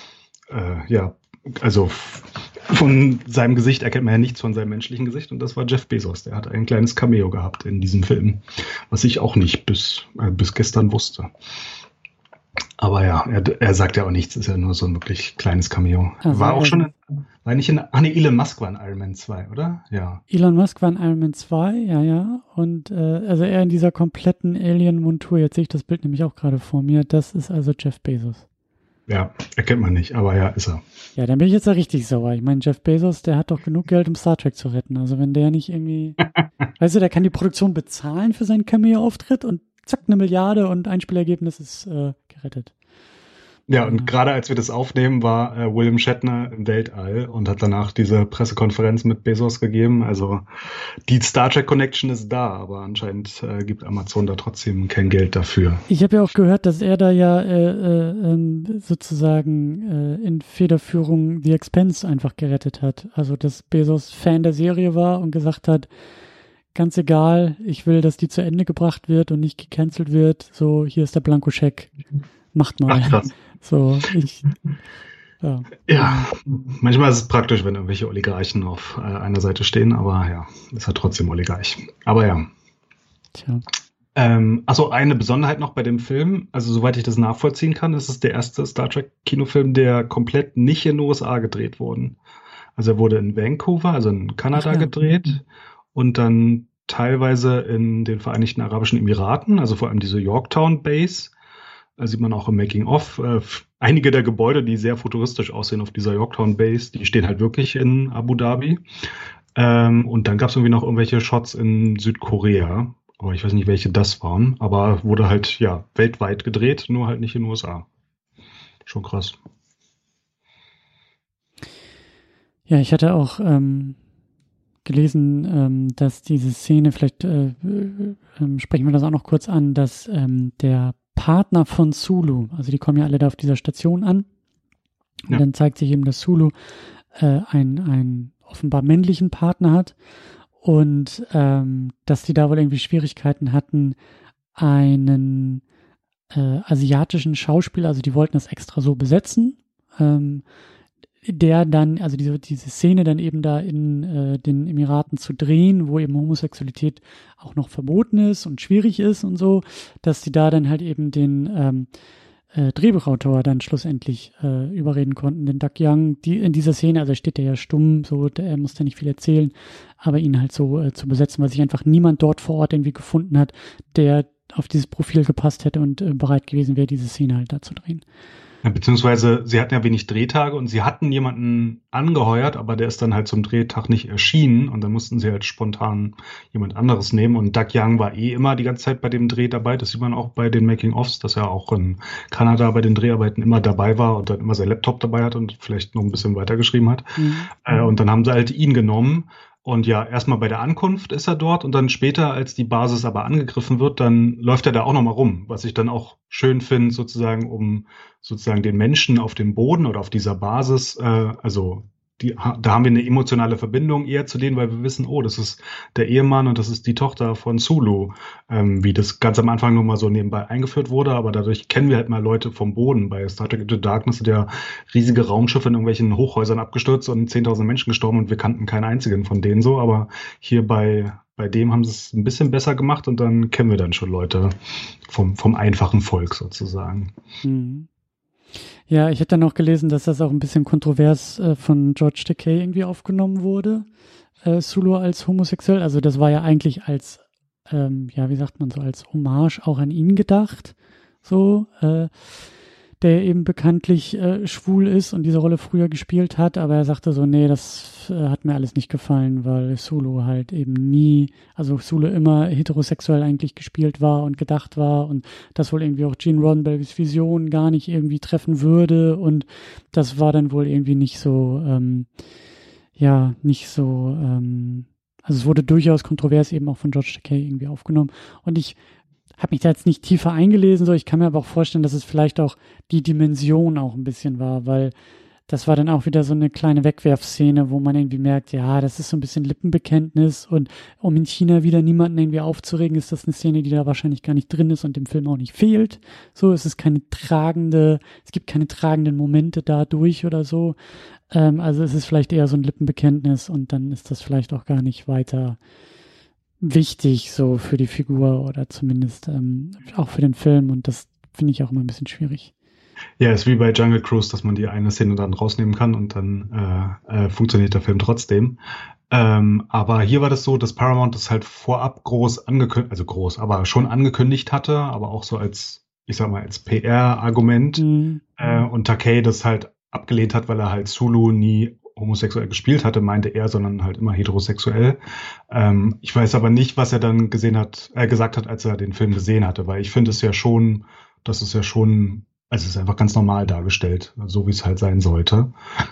also von seinem Gesicht erkennt man ja nichts von seinem menschlichen Gesicht, und das war Jeff Bezos. Der hat ein kleines Cameo gehabt in diesem Film, was ich auch nicht bis gestern wusste. Aber ja, er sagt ja auch nichts, ist ja nur so ein wirklich kleines Cameo. Also war auch schon Elon Musk war in Iron Man 2, oder? Ja. Elon Musk war in Iron Man 2, ja. Und also er in dieser kompletten Alien-Montur, jetzt sehe ich das Bild nämlich auch gerade vor mir, das ist also Jeff Bezos. Ja, erkennt man nicht, aber ja, ist er. Ja, dann bin ich jetzt ja richtig sauer. Ich meine, Jeff Bezos, der hat doch genug Geld, um Star Trek zu retten. Also wenn der nicht irgendwie, weißt du, der kann die Produktion bezahlen für seinen Cameo-Auftritt und zack, 1 Milliarde und Einspielergebnis ist gerettet. Ja, und gerade als wir das aufnehmen, war William Shatner im Weltall und hat danach diese Pressekonferenz mit Bezos gegeben. Also die Star Trek Connection ist da, aber anscheinend gibt Amazon da trotzdem kein Geld dafür. Ich habe ja auch gehört, dass er da ja sozusagen in Federführung The Expanse einfach gerettet hat. Also dass Bezos Fan der Serie war und gesagt hat, ganz egal, ich will, dass die zu Ende gebracht wird und nicht gecancelt wird. So, hier ist der Blankoscheck. Macht mal. Ach, krass. So, ja, manchmal ist es praktisch, wenn irgendwelche Oligarchen auf einer Seite stehen, aber ja, ist halt trotzdem Oligarch. Aber ja. Tja. Also eine Besonderheit noch bei dem Film, also soweit ich das nachvollziehen kann, ist es der erste Star Trek Kinofilm, der komplett nicht in den USA gedreht wurde. Also er wurde in Vancouver, also in Kanada gedreht und dann teilweise in den Vereinigten Arabischen Emiraten, also vor allem diese Yorktown Base. Da sieht man auch im Making-of. Einige der Gebäude, die sehr futuristisch aussehen auf dieser Yorktown Base, die stehen halt wirklich in Abu Dhabi. Und dann gab es irgendwie noch irgendwelche Shots in Südkorea. Aber ich weiß nicht, welche das waren. Aber wurde halt, ja, weltweit gedreht, nur halt nicht in den USA. Schon krass. Ja, ich hatte auch gelesen, dass diese Szene, vielleicht sprechen wir das auch noch kurz an, dass der Partner von Sulu, also die kommen ja alle da auf dieser Station an und dann zeigt sich eben, dass Sulu einen offenbar männlichen Partner hat und dass die da wohl irgendwie Schwierigkeiten hatten, einen asiatischen Schauspieler, also die wollten das extra so besetzen, der dann, also diese Szene dann eben da in den Emiraten zu drehen, wo eben Homosexualität auch noch verboten ist und schwierig ist und so, dass die da dann halt eben den Drehbuchautor dann schlussendlich überreden konnten, den Doug Young, in dieser Szene, also steht der ja stumm, so, er musste nicht viel erzählen, aber ihn halt so zu besetzen, weil sich einfach niemand dort vor Ort irgendwie gefunden hat, der auf dieses Profil gepasst hätte und bereit gewesen wäre, diese Szene halt da zu drehen. Ja, beziehungsweise sie hatten ja wenig Drehtage und sie hatten jemanden angeheuert, aber der ist dann halt zum Drehtag nicht erschienen und dann mussten sie halt spontan jemand anderes nehmen und Doug Young war immer die ganze Zeit bei dem Dreh dabei. Das sieht man auch bei den Making-ofs, dass er auch in Kanada bei den Dreharbeiten immer dabei war und dann immer sein Laptop dabei hat und vielleicht noch ein bisschen weitergeschrieben hat. Und dann haben sie halt ihn genommen. Und ja, erstmal bei der Ankunft ist er dort und dann später, als die Basis aber angegriffen wird, dann läuft er da auch nochmal rum, was ich dann auch schön finde, sozusagen, um sozusagen den Menschen auf dem Boden oder auf dieser Basis, da haben wir eine emotionale Verbindung eher zu denen, weil wir wissen, oh, das ist der Ehemann und das ist die Tochter von Sulu, wie das ganz am Anfang nur mal so nebenbei eingeführt wurde, aber dadurch kennen wir halt mal Leute vom Boden. Bei Star Trek Into Darkness sind ja riesige Raumschiffe in irgendwelchen Hochhäusern abgestürzt und 10.000 Menschen gestorben und wir kannten keinen einzigen von denen so, aber hier bei dem haben sie es ein bisschen besser gemacht und dann kennen wir dann schon Leute vom einfachen Volk sozusagen. Mhm. Ja, ich hätte dann noch gelesen, dass das auch ein bisschen kontrovers von George Takei irgendwie aufgenommen wurde, Sulu als homosexuell. Also das war ja eigentlich als, wie sagt man so, als Hommage auch an ihn gedacht, so, der eben bekanntlich schwul ist und diese Rolle früher gespielt hat, aber er sagte so, nee, das hat mir alles nicht gefallen, weil Sulu halt eben Sulu immer heterosexuell eigentlich gespielt war und gedacht war und das wohl irgendwie auch Gene Roddenberrys Vision gar nicht irgendwie treffen würde und das war dann wohl irgendwie nicht so, also es wurde durchaus kontrovers eben auch von George Takei irgendwie aufgenommen und ich habe mich da jetzt nicht tiefer eingelesen, so ich kann mir aber auch vorstellen, dass es vielleicht auch die Dimension auch ein bisschen war, weil das war dann auch wieder so eine kleine Wegwerfszene, wo man irgendwie merkt, ja, das ist so ein bisschen Lippenbekenntnis und um in China wieder niemanden irgendwie aufzuregen, ist das eine Szene, die da wahrscheinlich gar nicht drin ist und dem Film auch nicht fehlt. So, es gibt keine tragenden Momente dadurch oder so. Also es ist vielleicht eher so ein Lippenbekenntnis und dann ist das vielleicht auch gar nicht weiter wichtig so für die Figur oder zumindest auch für den Film und das finde ich auch immer ein bisschen schwierig. Ja, ist wie bei Jungle Cruise, dass man die eine Szene dann rausnehmen kann und dann funktioniert der Film trotzdem. Aber hier war das so, dass Paramount das halt vorab groß angekündigt, also groß, aber schon angekündigt hatte, aber auch so als, ich sag mal, als PR-Argument. Und Takei das halt abgelehnt hat, weil er halt Sulu nie homosexuell gespielt hatte, meinte er, sondern halt immer heterosexuell. Ich weiß aber nicht, was er dann gesagt hat, als er den Film gesehen hatte, weil ich finde es ja schon, dass es ja schon Also es ist einfach ganz normal dargestellt, so wie es halt sein sollte.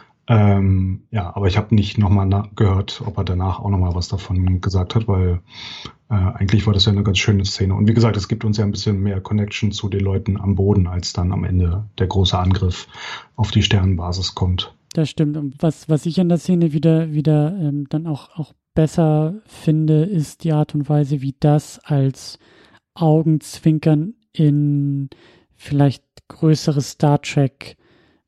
Ja, aber ich habe nicht nochmal gehört, ob er danach auch nochmal was davon gesagt hat, weil eigentlich war das ja eine ganz schöne Szene. Und wie gesagt, es gibt uns ja ein bisschen mehr Connection zu den Leuten am Boden, als dann am Ende der große Angriff auf die Sternenbasis kommt. Das stimmt. Und was ich an der Szene wieder dann auch besser finde, ist die Art und Weise, wie das als Augenzwinkern in vielleicht größere Star Trek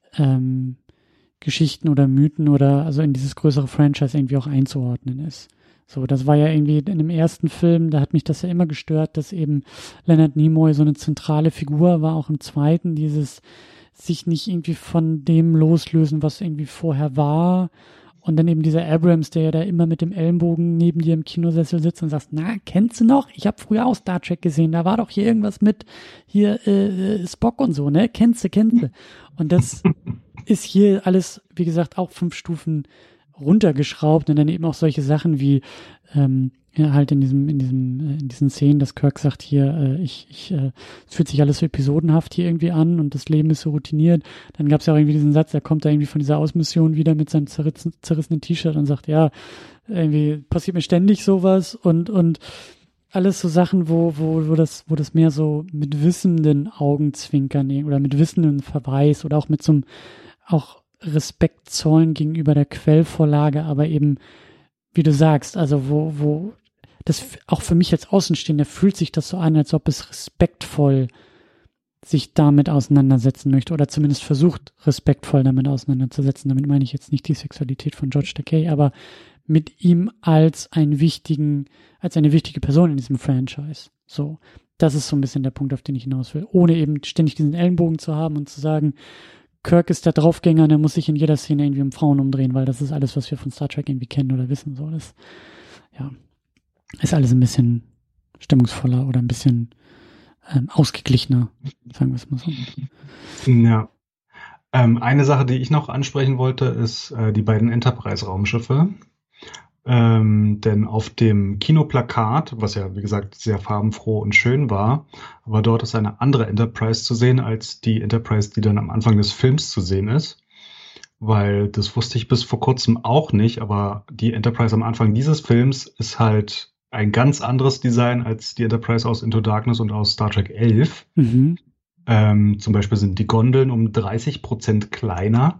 Geschichten oder Mythen oder also in dieses größere Franchise irgendwie auch einzuordnen ist. So, das war ja irgendwie in dem ersten Film, da hat mich das ja immer gestört, dass eben Leonard Nimoy so eine zentrale Figur war, auch im zweiten, dieses sich nicht irgendwie von dem loslösen, was irgendwie vorher war. Und dann eben dieser Abrams, der ja da immer mit dem Ellenbogen neben dir im Kinosessel sitzt und sagt, na, kennst du noch? Ich habe früher auch Star Trek gesehen, da war doch hier irgendwas mit hier Spock und so, ne? Kennst du. Und das ist hier alles, wie gesagt, auch 5 Stufen runtergeschraubt und dann eben auch solche Sachen wie ja, halt in diesen Szenen, dass Kirk sagt hier, es fühlt sich alles so episodenhaft hier irgendwie an und das Leben ist so routiniert. Dann gab es ja auch irgendwie diesen Satz, er kommt da irgendwie von dieser Ausmission wieder mit seinem zerrissenen T-Shirt und sagt, ja, irgendwie passiert mir ständig sowas und alles so Sachen, wo das mehr so mit wissenden Augenzwinkern oder mit wissenden Verweis oder auch mit so einem auch Respekt zollen gegenüber der Quellvorlage, aber eben, wie du sagst, also wo das auch für mich als Außenstehender fühlt sich das so an, als ob es respektvoll sich damit auseinandersetzen möchte oder zumindest versucht, respektvoll damit auseinanderzusetzen. Damit meine ich jetzt nicht die Sexualität von George Takei, aber mit ihm als eine wichtige Person in diesem Franchise. So, das ist so ein bisschen der Punkt, auf den ich hinaus will. Ohne eben ständig diesen Ellenbogen zu haben und zu sagen, Kirk ist der Draufgänger und er muss sich in jeder Szene irgendwie um Frauen umdrehen, weil das ist alles, was wir von Star Trek irgendwie kennen oder wissen. So, das, ja, ist alles ein bisschen stimmungsvoller oder ein bisschen ausgeglichener, sagen wir es mal so. Ja. Eine Sache, die ich noch ansprechen wollte, ist die beiden Enterprise-Raumschiffe. Denn auf dem Kinoplakat, was ja, wie gesagt, sehr farbenfroh und schön war, aber dort ist eine andere Enterprise zu sehen als die Enterprise, die dann am Anfang des Films zu sehen ist. Weil das wusste ich bis vor kurzem auch nicht, aber die Enterprise am Anfang dieses Films ist halt ein ganz anderes Design als die Enterprise aus Into Darkness und aus Star Trek 11. Mhm. Zum Beispiel sind die Gondeln um 30% kleiner.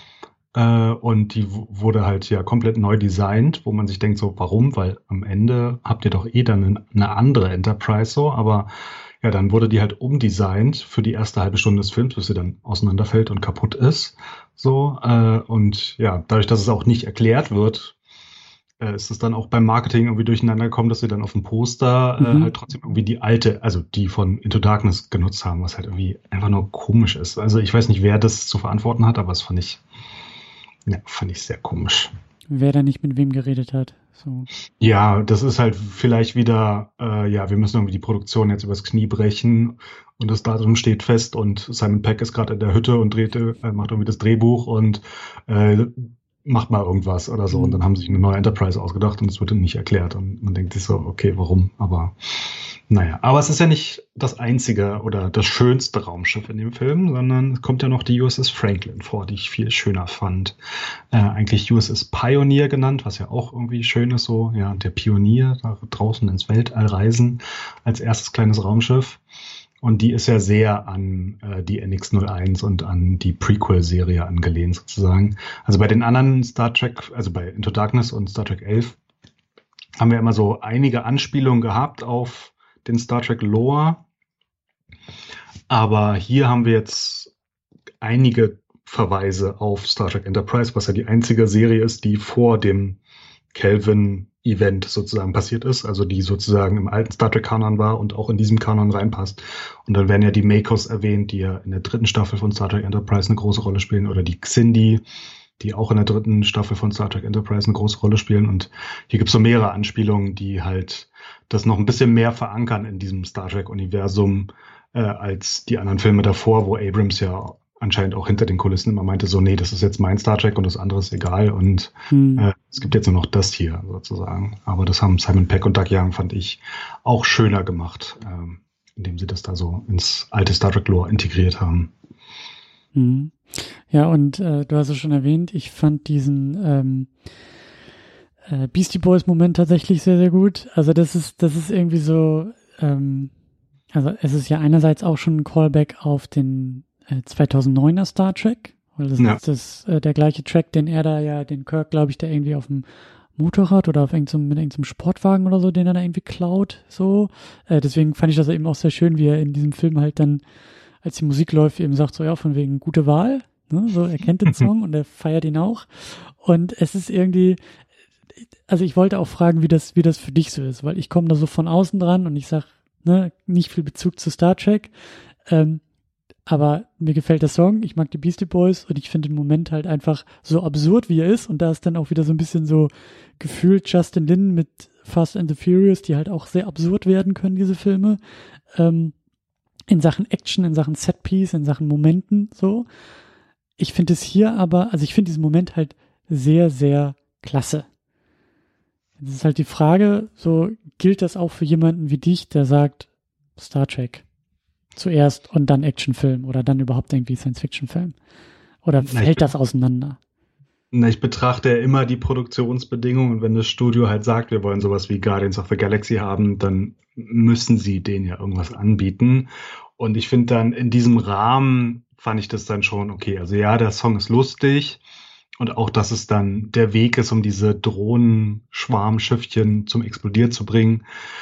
Und die wurde halt ja komplett neu designt, wo man sich denkt so, warum? Weil am Ende habt ihr doch dann eine andere Enterprise so, aber ja, dann wurde die halt umdesignt für die erste halbe Stunde des Films, bis sie dann auseinanderfällt und kaputt ist. So, und ja, dadurch, dass es auch nicht erklärt wird, ist es dann auch beim Marketing irgendwie durcheinander gekommen, dass sie dann auf dem Poster halt trotzdem irgendwie die alte, also die von Into Darkness genutzt haben, was halt irgendwie einfach nur komisch ist. Also ich weiß nicht, wer das zu verantworten hat, aber das fand ich sehr komisch. Wer da nicht mit wem geredet hat. So. Ja, das ist halt vielleicht wieder, wir müssen irgendwie die Produktion jetzt übers Knie brechen und das Datum steht fest und Simon Pegg ist gerade in der Hütte und macht irgendwie das Drehbuch und macht mal irgendwas oder so. Und dann haben sie sich eine neue Enterprise ausgedacht und es wird nicht erklärt. Und man denkt sich so, okay, warum? Aber naja, aber es ist ja nicht das einzige oder das schönste Raumschiff in dem Film, sondern es kommt ja noch die USS Franklin vor, die ich viel schöner fand. Eigentlich USS Pioneer genannt, was ja auch irgendwie schön ist, so, ja, der Pionier da draußen ins Weltall reisen als erstes kleines Raumschiff. Und die ist ja sehr an die NX-01 und an die Prequel-Serie angelehnt sozusagen. Also bei den anderen Star Trek, also bei Into Darkness und Star Trek 11, haben wir immer so einige Anspielungen gehabt auf den Star Trek Lore. Aber hier haben wir jetzt einige Verweise auf Star Trek Enterprise, was ja die einzige Serie ist, die vor dem Kelvin-Event sozusagen passiert ist, also die sozusagen im alten Star Trek-Kanon war und auch in diesem Kanon reinpasst. Und dann werden ja die Makos erwähnt, die ja in der 3. Staffel von Star Trek Enterprise eine große Rolle spielen, oder die Xindi, die auch in der 3. Staffel von Star Trek Enterprise eine große Rolle spielen. Und hier gibt es so mehrere Anspielungen, die halt das noch ein bisschen mehr verankern in diesem Star Trek-Universum als die anderen Filme davor, wo Abrams ja anscheinend auch hinter den Kulissen immer meinte, so, nee, das ist jetzt mein Star Trek und das andere ist egal und es gibt jetzt nur noch das hier sozusagen. Aber das haben Simon Pegg und Doug Young, fand ich, auch schöner gemacht indem sie das da so ins alte Star Trek Lore integriert haben. Mhm. Ja, und du hast es schon erwähnt, ich fand diesen Beastie Boys Moment tatsächlich sehr, sehr gut. Also das ist irgendwie so, also es ist ja einerseits auch schon ein Callback auf den 2009er Star Trek, weil das ist der gleiche Track, den Kirk, glaube ich, da irgendwie auf dem Motorrad oder mit irgendeinem Sportwagen oder so, den er da irgendwie klaut, so. Deswegen fand ich das eben auch sehr schön, wie er in diesem Film halt dann, als die Musik läuft, eben sagt so, ja, von wegen gute Wahl, ne? So, er kennt den Song und er feiert ihn auch. Und es ist irgendwie, also ich wollte auch fragen, wie das für dich so ist, weil ich komme da so von außen dran und ich sag, ne, nicht viel Bezug zu Star Trek, aber mir gefällt der Song, ich mag die Beastie Boys und ich finde den Moment halt einfach so absurd, wie er ist, und da ist dann auch wieder so ein bisschen so gefühlt Justin Lin mit Fast and the Furious, die halt auch sehr absurd werden können, diese Filme, in Sachen Action, in Sachen Setpiece, in Sachen Momenten, so. Ich finde es hier aber, also ich finde diesen Moment halt sehr, sehr klasse. Jetzt ist halt die Frage, so, gilt das auch für jemanden wie dich, der sagt, Star Trek zuerst und dann Actionfilm oder dann überhaupt irgendwie Science-Fiction-Film? Oder fällt das auseinander? Ich betrachte ja immer die Produktionsbedingungen, und wenn das Studio halt sagt, wir wollen sowas wie Guardians of the Galaxy haben, dann müssen sie denen ja irgendwas anbieten. Und ich finde dann, in diesem Rahmen fand ich das dann schon okay. Also ja, der Song ist lustig und auch, dass es dann der Weg ist, um diese Drohnen-Schwarmschiffchen zum Explodieren zu bringen.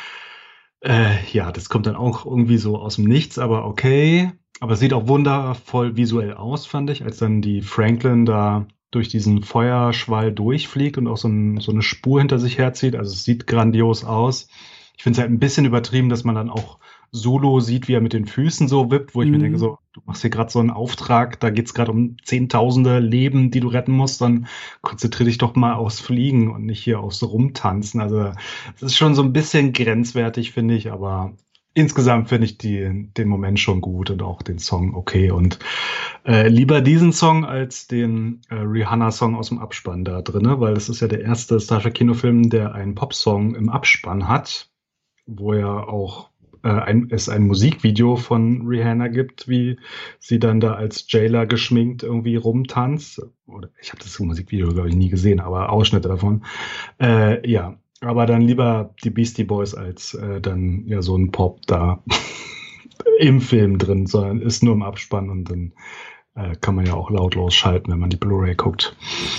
Ja, das kommt dann auch irgendwie so aus dem Nichts, aber okay. Aber es sieht auch wundervoll visuell aus, fand ich, als dann die Franklin da durch diesen Feuerschwall durchfliegt und auch so eine Spur hinter sich herzieht. Also es sieht grandios aus. Ich finde es halt ein bisschen übertrieben, dass man dann auch Solo sieht, wie er mit den Füßen so wippt, wo ich mir denke, so, du machst hier gerade so einen Auftrag, da geht's gerade um Zehntausende Leben, die du retten musst, dann konzentrier dich doch mal aufs Fliegen und nicht hier aufs Rumtanzen. Also es ist schon so ein bisschen grenzwertig, finde ich, aber insgesamt finde ich den Moment schon gut und auch den Song okay. Und lieber diesen Song als den Rihanna-Song aus dem Abspann da drin, weil das ist ja der erste Star Trek Kinofilm, der einen Popsong im Abspann hat, wo ja auch es ein Musikvideo von Rihanna gibt, wie sie dann da als Jailer geschminkt irgendwie rumtanzt. Oder ich habe das Musikvideo, glaube ich, nie gesehen, aber Ausschnitte davon. Ja, aber dann lieber die Beastie Boys als dann ja so ein Pop da im Film drin, sondern ist nur im Abspann und dann kann man ja auch lautlos schalten, wenn man die Blu-ray guckt.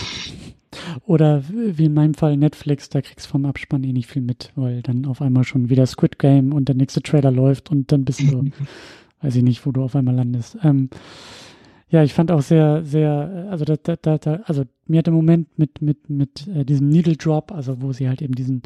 Oder wie in meinem Fall Netflix, da kriegst du vom Abspann eh nicht viel mit, weil dann auf einmal schon wieder Squid Game und der nächste Trailer läuft und dann bist du, weiß ich nicht, wo du auf einmal landest. Ja, ich fand auch sehr, sehr, also also mir hat der Moment mit diesem Needle Drop, also wo sie halt eben diesen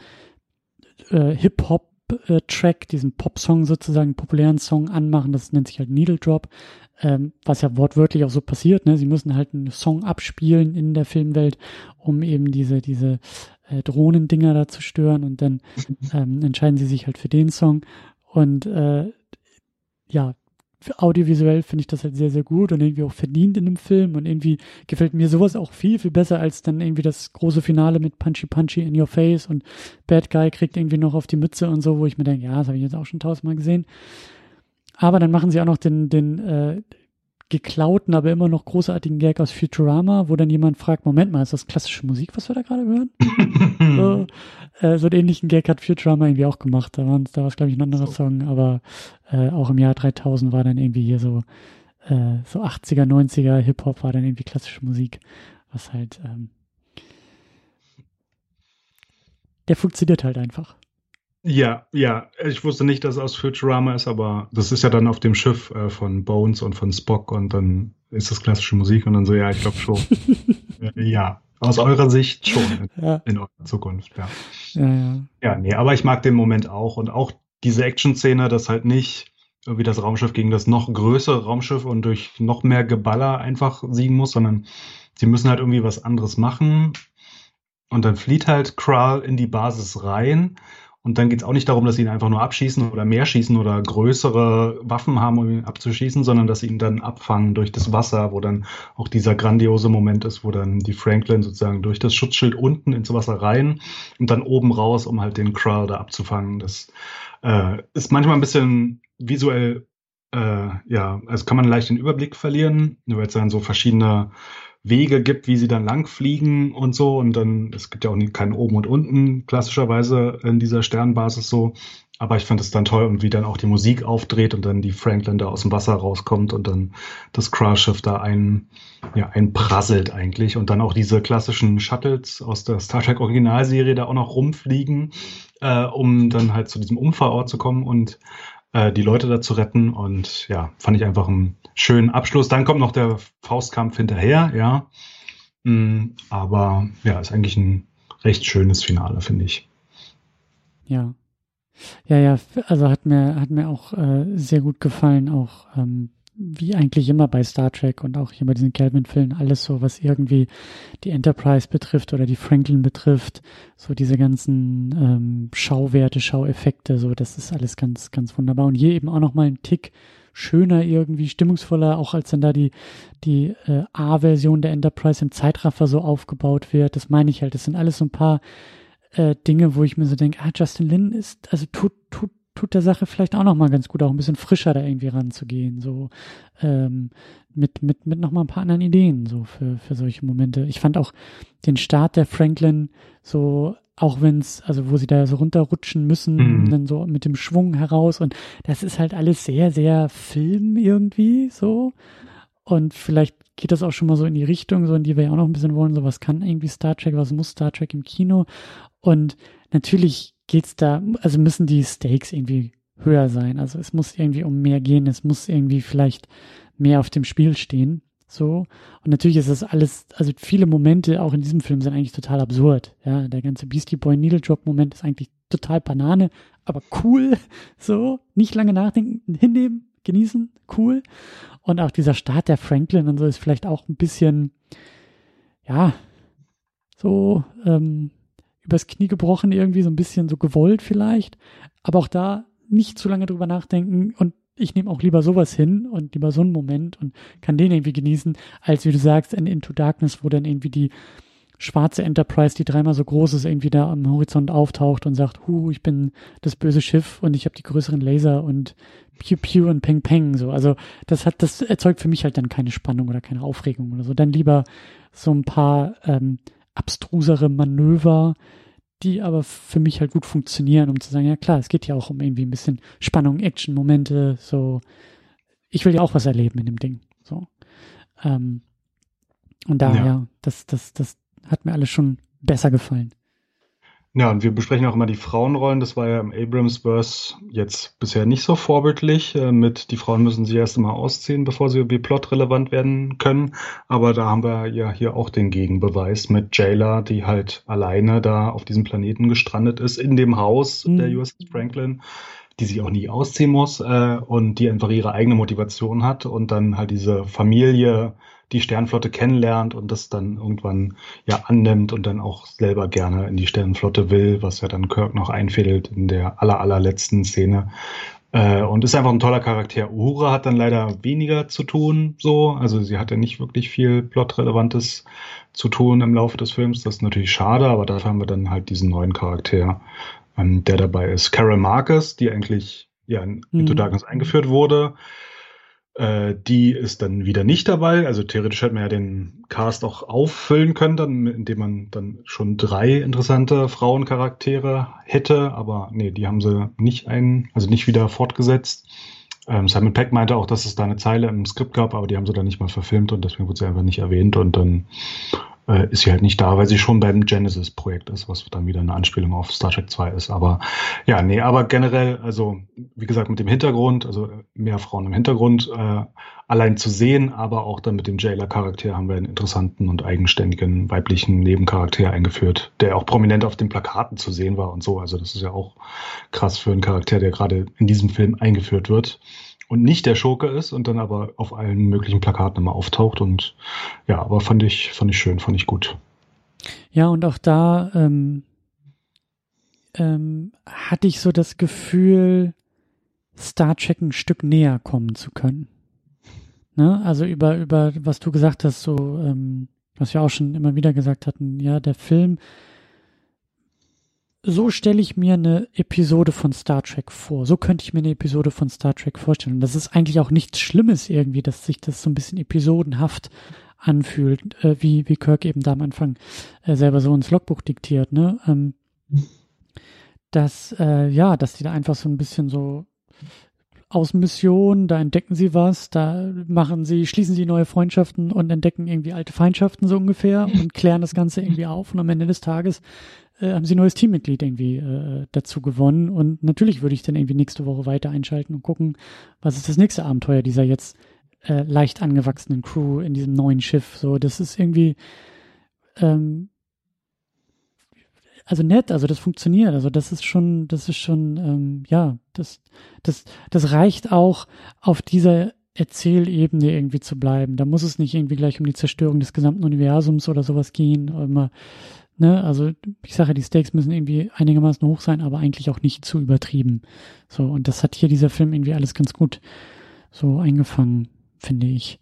Hip-Hop-Track, diesen Pop-Song sozusagen, populären Song anmachen, das nennt sich halt Needle Drop, was ja wortwörtlich auch so passiert, ne? Sie müssen halt einen Song abspielen in der Filmwelt, um eben diese Drohnendinger da zu stören, und dann entscheiden sie sich halt für den Song, und ja, audiovisuell finde ich das halt sehr, sehr gut und irgendwie auch verdient in dem Film, und irgendwie gefällt mir sowas auch viel, viel besser als dann irgendwie das große Finale mit Punchy Punchy in your face und Bad Guy kriegt irgendwie noch auf die Mütze und so, wo ich mir denke, ja, das habe ich jetzt auch schon 1000-mal gesehen. Aber dann machen sie auch noch den geklauten, aber immer noch großartigen Gag aus Futurama, wo dann jemand fragt, Moment mal, ist das klassische Musik, was wir da gerade hören? So einen ähnlichen Gag hat Futurama irgendwie auch gemacht. Da war es, glaube ich, ein anderer Song, aber auch im Jahr 3000 war dann irgendwie hier so 80er, 90er Hip-Hop war dann irgendwie klassische Musik, was halt der funktioniert halt einfach. Ja, ich wusste nicht, dass es aus Futurama ist, aber das ist ja dann auf dem Schiff von Bones und von Spock, und dann ist das klassische Musik und dann so, ja, ich glaube schon. Ja, aus eurer Sicht schon in eurer Zukunft, ja. Ja, nee, aber ich mag den Moment auch, und auch diese Action-Szene, dass halt nicht irgendwie das Raumschiff gegen das noch größere Raumschiff und durch noch mehr Geballer einfach siegen muss, sondern sie müssen halt irgendwie was anderes machen, und dann flieht halt Krall in die Basis rein. Und dann geht es auch nicht darum, dass sie ihn einfach nur abschießen oder mehr schießen oder größere Waffen haben, um ihn abzuschießen, sondern dass sie ihn dann abfangen durch das Wasser, wo dann auch dieser grandiose Moment ist, wo dann die Franklin sozusagen durch das Schutzschild unten ins Wasser rein und dann oben raus, um halt den Krull da abzufangen. Das ist manchmal ein bisschen visuell, also kann man leicht den Überblick verlieren, weil es dann so verschiedene Wege gibt, wie sie dann lang fliegen und so. Und dann, es gibt ja auch kein Oben und Unten, klassischerweise in dieser Sternbasis so. Aber ich fand es dann toll, und wie dann auch die Musik aufdreht und dann die Franklin da aus dem Wasser rauskommt und dann das Krull-Schiff da einprasselt eigentlich. Und dann auch diese klassischen Shuttles aus der Star Trek Originalserie da auch noch rumfliegen, um dann halt zu diesem Unfallort zu kommen und die Leute da zu retten. Und ja, fand ich einfach einen schönen Abschluss. Dann kommt noch der Faustkampf hinterher, ja. Aber ja, ist eigentlich ein recht schönes Finale, finde ich. Ja. Ja, also hat mir auch sehr gut gefallen, auch wie eigentlich immer bei Star Trek und auch hier bei diesen Kelvin-Filmen, alles so, was irgendwie die Enterprise betrifft oder die Franklin betrifft, so diese ganzen Schauwerte, Schaueffekte, so, das ist alles ganz, ganz wunderbar. Und hier eben auch nochmal ein Tick schöner irgendwie, stimmungsvoller, auch als dann da die A-Version der Enterprise im Zeitraffer so aufgebaut wird. Das meine ich halt, das sind alles so ein paar Dinge, wo ich mir so denke, Justin Lin ist, also tut der Sache vielleicht auch nochmal ganz gut, auch ein bisschen frischer da irgendwie ranzugehen, so mit nochmal ein paar anderen Ideen, so für solche Momente. Ich fand auch den Start der Franklin so, auch wenn's, also wo sie da so runterrutschen müssen, dann so mit dem Schwung heraus, und das ist halt alles sehr, sehr Film irgendwie, so. Und vielleicht geht das auch schon mal so in die Richtung, so in die wir ja auch noch ein bisschen wollen, so was kann irgendwie Star Trek, was muss Star Trek im Kino? Und natürlich geht's da, also müssen die Stakes irgendwie höher sein. Also es muss irgendwie um mehr gehen, es muss irgendwie vielleicht mehr auf dem Spiel stehen. So. Und natürlich ist das alles, also viele Momente auch in diesem Film sind eigentlich total absurd. Ja, der ganze Beastie Boy Needle Drop Moment ist eigentlich total Banane, aber cool. So, nicht lange nachdenken, hinnehmen, genießen, cool. Und auch dieser Start der Franklin und so ist vielleicht auch ein bisschen, ja, so übers Knie gebrochen irgendwie, so ein bisschen so gewollt vielleicht. Aber auch da nicht zu lange drüber nachdenken, und ich nehme auch lieber sowas hin und lieber so einen Moment und kann den irgendwie genießen, als wie du sagst, in Into Darkness, wo dann irgendwie die schwarze Enterprise, die dreimal so groß ist, irgendwie da am Horizont auftaucht und sagt, ich bin das böse Schiff und ich habe die größeren Laser und Pew Pew und Peng Peng, so. Also das erzeugt für mich halt dann keine Spannung oder keine Aufregung oder so. Dann lieber so ein paar abstrusere Manöver, die aber für mich halt gut funktionieren, um zu sagen, ja klar, es geht ja auch um irgendwie ein bisschen Spannung, Action-Momente, so. Ich will ja auch was erleben in dem Ding, so. Und daher, das hat mir alles schon besser gefallen. Ja, und wir besprechen auch immer die Frauenrollen. Das war ja im Abrams-Verse jetzt bisher nicht so vorbildlich. Die Frauen müssen sich erst immer ausziehen, bevor sie wie plotrelevant werden können. Aber da haben wir ja hier auch den Gegenbeweis mit Jayla, die halt alleine da auf diesem Planeten gestrandet ist, in dem Haus der USS Franklin, die sich auch nie ausziehen muss und die einfach ihre eigene Motivation hat und dann halt diese Familie, die Sternflotte kennenlernt und das dann irgendwann ja annimmt und dann auch selber gerne in die Sternflotte will, was ja dann Kirk noch einfädelt in der allerletzten Szene. Und ist einfach ein toller Charakter. Uhura hat dann leider weniger zu tun, so. Also sie hat ja nicht wirklich viel Plotrelevantes zu tun im Laufe des Films. Das ist natürlich schade, aber dafür haben wir dann halt diesen neuen Charakter, der dabei ist. Carol Marcus, die eigentlich ja in Into Darkness eingeführt wurde. Die ist dann wieder nicht dabei. Also theoretisch hätte man ja den Cast auch auffüllen können, dann, indem man dann schon 3 interessante Frauencharaktere hätte. Aber nee, die haben sie nicht wieder fortgesetzt. Simon Pegg meinte auch, dass es da eine Zeile im Skript gab, aber die haben sie dann nicht mal verfilmt und deswegen wurde sie einfach nicht erwähnt. Und dann ist sie halt nicht da, weil sie schon beim Genesis-Projekt ist, was dann wieder eine Anspielung auf Star Trek 2 ist. Aber ja, nee, aber generell, also wie gesagt, mit dem Hintergrund, also mehr Frauen im Hintergrund, allein zu sehen, aber auch dann mit dem Jayla-Charakter haben wir einen interessanten und eigenständigen weiblichen Nebencharakter eingeführt, der auch prominent auf den Plakaten zu sehen war und so. Also das ist ja auch krass für einen Charakter, der gerade in diesem Film eingeführt wird und nicht der Schurke ist und dann aber auf allen möglichen Plakaten immer auftaucht. Und ja, aber fand ich schön, fand ich gut. Ja, und auch da hatte ich so das Gefühl, Star Trek ein Stück näher kommen zu können. Ne? Also über was du gesagt hast, so, was wir auch schon immer wieder gesagt hatten, ja, der Film, so stelle ich mir eine Episode von Star Trek vor. So könnte ich mir eine Episode von Star Trek vorstellen. Und das ist eigentlich auch nichts Schlimmes irgendwie, dass sich das so ein bisschen episodenhaft anfühlt, wie Kirk eben da am Anfang selber so ins Logbuch diktiert, ne? Dass die da einfach so ein bisschen so Außenmission, da entdecken sie was, da schließen sie neue Freundschaften und entdecken irgendwie alte Feindschaften so ungefähr und klären das Ganze irgendwie auf und am Ende des Tages haben sie ein neues Teammitglied irgendwie dazu gewonnen und natürlich würde ich dann irgendwie nächste Woche weiter einschalten und gucken, was ist das nächste Abenteuer dieser jetzt leicht angewachsenen Crew in diesem neuen Schiff. So, das ist irgendwie also nett, also das funktioniert, also das reicht auch auf dieser Erzählebene irgendwie zu bleiben. Da muss es nicht irgendwie gleich um die Zerstörung des gesamten Universums oder sowas gehen. Immer, ne? Also ich sage, die Stakes müssen irgendwie einigermaßen hoch sein, aber eigentlich auch nicht zu übertrieben. So, und das hat hier dieser Film irgendwie alles ganz gut so eingefangen, finde ich.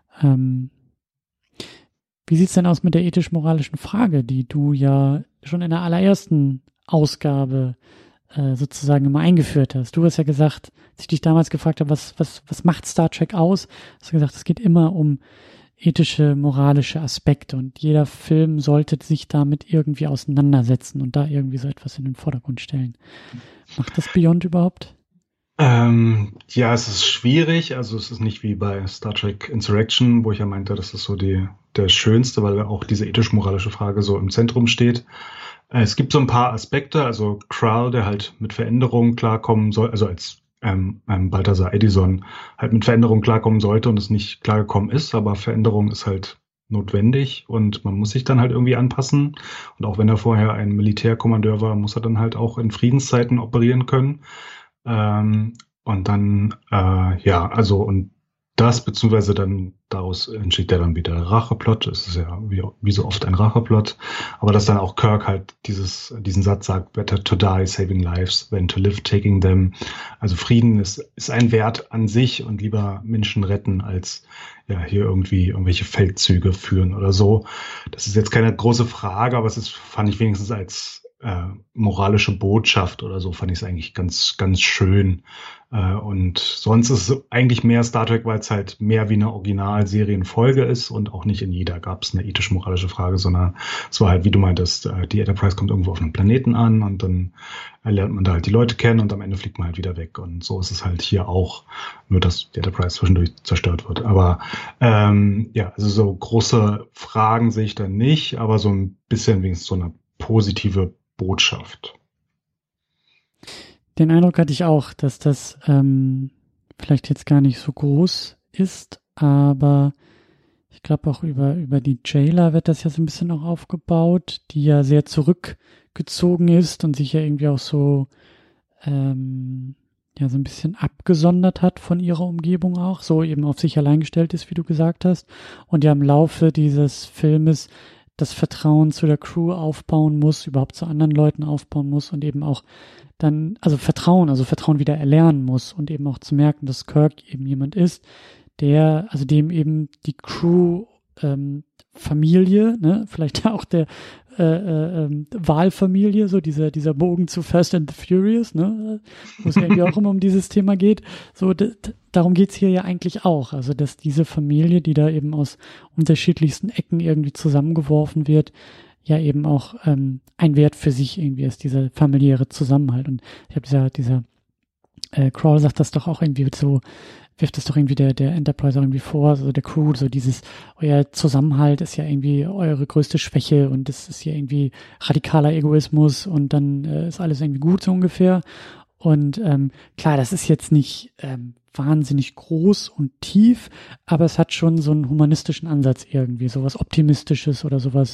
Wie sieht's denn aus mit der ethisch-moralischen Frage, die du ja schon in der allerersten Ausgabe sozusagen immer eingeführt hast? Du hast ja gesagt, als ich dich damals gefragt habe, was macht Star Trek aus? Hast du gesagt, es geht immer um ethische, moralische Aspekte und jeder Film sollte sich damit irgendwie auseinandersetzen und da irgendwie so etwas in den Vordergrund stellen. Macht das Beyond überhaupt? Ja, es ist schwierig. Also es ist nicht wie bei Star Trek Insurrection, wo ich ja meinte, das ist so der schönste, weil auch diese ethisch-moralische Frage so im Zentrum steht. Es gibt so ein paar Aspekte, also Krall, der halt mit Veränderungen klarkommen soll, also als Balthazar Edison halt mit Veränderungen klarkommen sollte und es nicht klargekommen ist, aber Veränderung ist halt notwendig und man muss sich dann halt irgendwie anpassen. Und auch wenn er vorher ein Militärkommandeur war, muss er dann halt auch in Friedenszeiten operieren können. Und dann, und das, beziehungsweise dann daraus entsteht ja dann wieder Racheplot. Es ist ja wie so oft ein Racheplot. Aber dass dann auch Kirk halt diesen Satz sagt, better to die saving lives than to live taking them. Also Frieden ist ein Wert an sich und lieber Menschen retten, als ja hier irgendwie irgendwelche Feldzüge führen oder so. Das ist jetzt keine große Frage, aber fand ich wenigstens als moralische Botschaft oder so, fand ich es eigentlich ganz, ganz schön. Und sonst ist es eigentlich mehr Star Trek, weil es halt mehr wie eine Originalserienfolge ist und auch nicht in jeder gab es eine ethisch-moralische Frage, sondern es war halt, wie du meintest, die Enterprise kommt irgendwo auf einem Planeten an und dann lernt man da halt die Leute kennen und am Ende fliegt man halt wieder weg. Und so ist es halt hier auch, nur dass die Enterprise zwischendurch zerstört wird. Aber also so große Fragen sehe ich da nicht, aber so ein bisschen wenigstens so eine positive Botschaft. Den Eindruck hatte ich auch, dass das vielleicht jetzt gar nicht so groß ist, aber ich glaube auch über die Jayla wird das ja so ein bisschen auch aufgebaut, die ja sehr zurückgezogen ist und sich ja irgendwie auch so so ein bisschen abgesondert hat von ihrer Umgebung auch, so eben auf sich allein gestellt ist, wie du gesagt hast, und ja im Laufe dieses Filmes das Vertrauen zu der Crew aufbauen muss, überhaupt zu anderen Leuten aufbauen muss und eben auch dann, also Vertrauen wieder erlernen muss und eben auch zu merken, dass Kirk eben jemand ist, dem eben die Crew Familie, ne, vielleicht auch der Wahlfamilie, so dieser Bogen zu Fast and the Furious, ne, wo es irgendwie auch immer um dieses Thema geht. So, darum geht's hier ja eigentlich auch. Also, dass diese Familie, die da eben aus unterschiedlichsten Ecken irgendwie zusammengeworfen wird, ja eben auch ein Wert für sich irgendwie ist, dieser familiäre Zusammenhalt. Und ich habe dieser Krall sagt das doch auch irgendwie so, wirft das doch irgendwie der Enterprise auch irgendwie vor, also der Crew, so dieses, euer Zusammenhalt ist ja irgendwie eure größte Schwäche und das ist ja irgendwie radikaler Egoismus und dann ist alles irgendwie gut so ungefähr. Und klar, das ist jetzt nicht wahnsinnig groß und tief, aber es hat schon so einen humanistischen Ansatz irgendwie, sowas Optimistisches oder sowas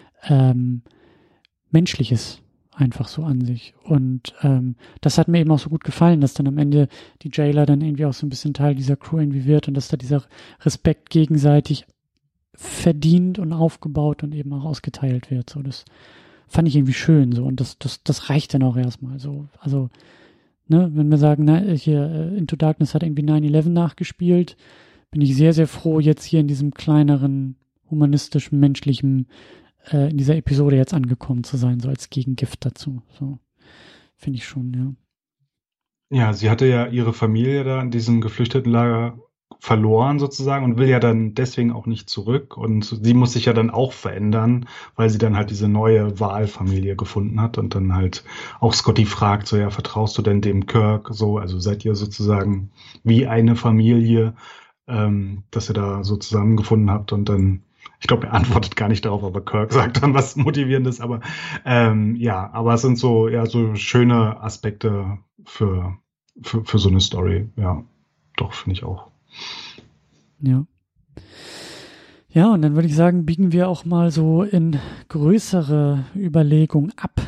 Menschliches einfach so an sich. Und das hat mir eben auch so gut gefallen, dass dann am Ende die Jayla dann irgendwie auch so ein bisschen Teil dieser Crew irgendwie wird und dass da dieser Respekt gegenseitig verdient und aufgebaut und eben auch ausgeteilt wird. So, das fand ich irgendwie schön so und das reicht dann auch erstmal so. Also, ne, wenn wir sagen, na, hier Into Darkness hat irgendwie 9/11 nachgespielt, bin ich sehr, sehr froh, jetzt hier in diesem kleineren, humanistischen, menschlichen, in dieser Episode jetzt angekommen zu sein, so als Gegengift dazu. So, finde ich schon, ja. Ja, sie hatte ja ihre Familie da in diesem Geflüchtetenlager verloren sozusagen und will ja dann deswegen auch nicht zurück. Und sie muss sich ja dann auch verändern, weil sie dann halt diese neue Wahlfamilie gefunden hat und dann halt auch Scotty fragt, so ja, vertraust du denn dem Kirk so? Also seid ihr sozusagen wie eine Familie, dass ihr da so zusammengefunden habt und dann, ich glaube, er antwortet gar nicht darauf, aber Kirk sagt dann was Motivierendes. Aber ja, aber es sind so, ja, so schöne Aspekte für so eine Story. Ja, doch, finde ich auch. Ja. Ja, und dann würde ich sagen, biegen wir auch mal so in größere Überlegungen ab.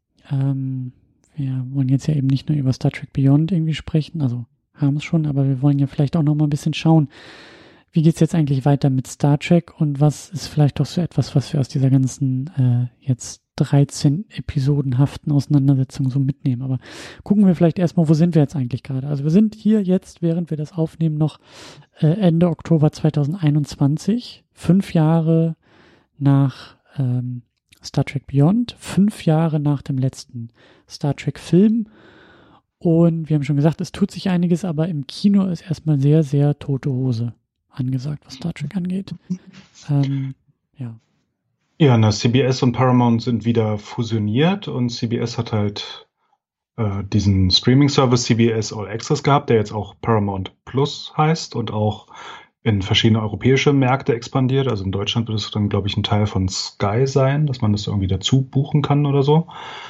Wir wollen jetzt ja eben nicht nur über Star Trek Beyond irgendwie sprechen, also haben es schon, aber wir wollen ja vielleicht auch noch mal ein bisschen schauen, wie geht's jetzt eigentlich weiter mit Star Trek und was ist vielleicht doch so etwas, was wir aus dieser ganzen jetzt 13 episodenhaften Auseinandersetzung so mitnehmen. Aber gucken wir vielleicht erstmal, wo sind wir jetzt eigentlich gerade? Also wir sind hier jetzt, während wir das aufnehmen, noch Ende Oktober 2021, 5 Jahre nach Star Trek Beyond, 5 Jahre nach dem letzten Star Trek Film. Und wir haben schon gesagt, es tut sich einiges, aber im Kino ist erstmal sehr, sehr tote Hose angesagt, was Star Trek angeht. Ja. Ja, na, CBS und Paramount sind wieder fusioniert und CBS hat halt diesen Streaming-Service CBS All Access gehabt, der jetzt auch Paramount Plus heißt und auch in verschiedene europäische Märkte expandiert. Also in Deutschland wird es dann, glaube ich, ein Teil von Sky sein, dass man das irgendwie dazu buchen kann oder so.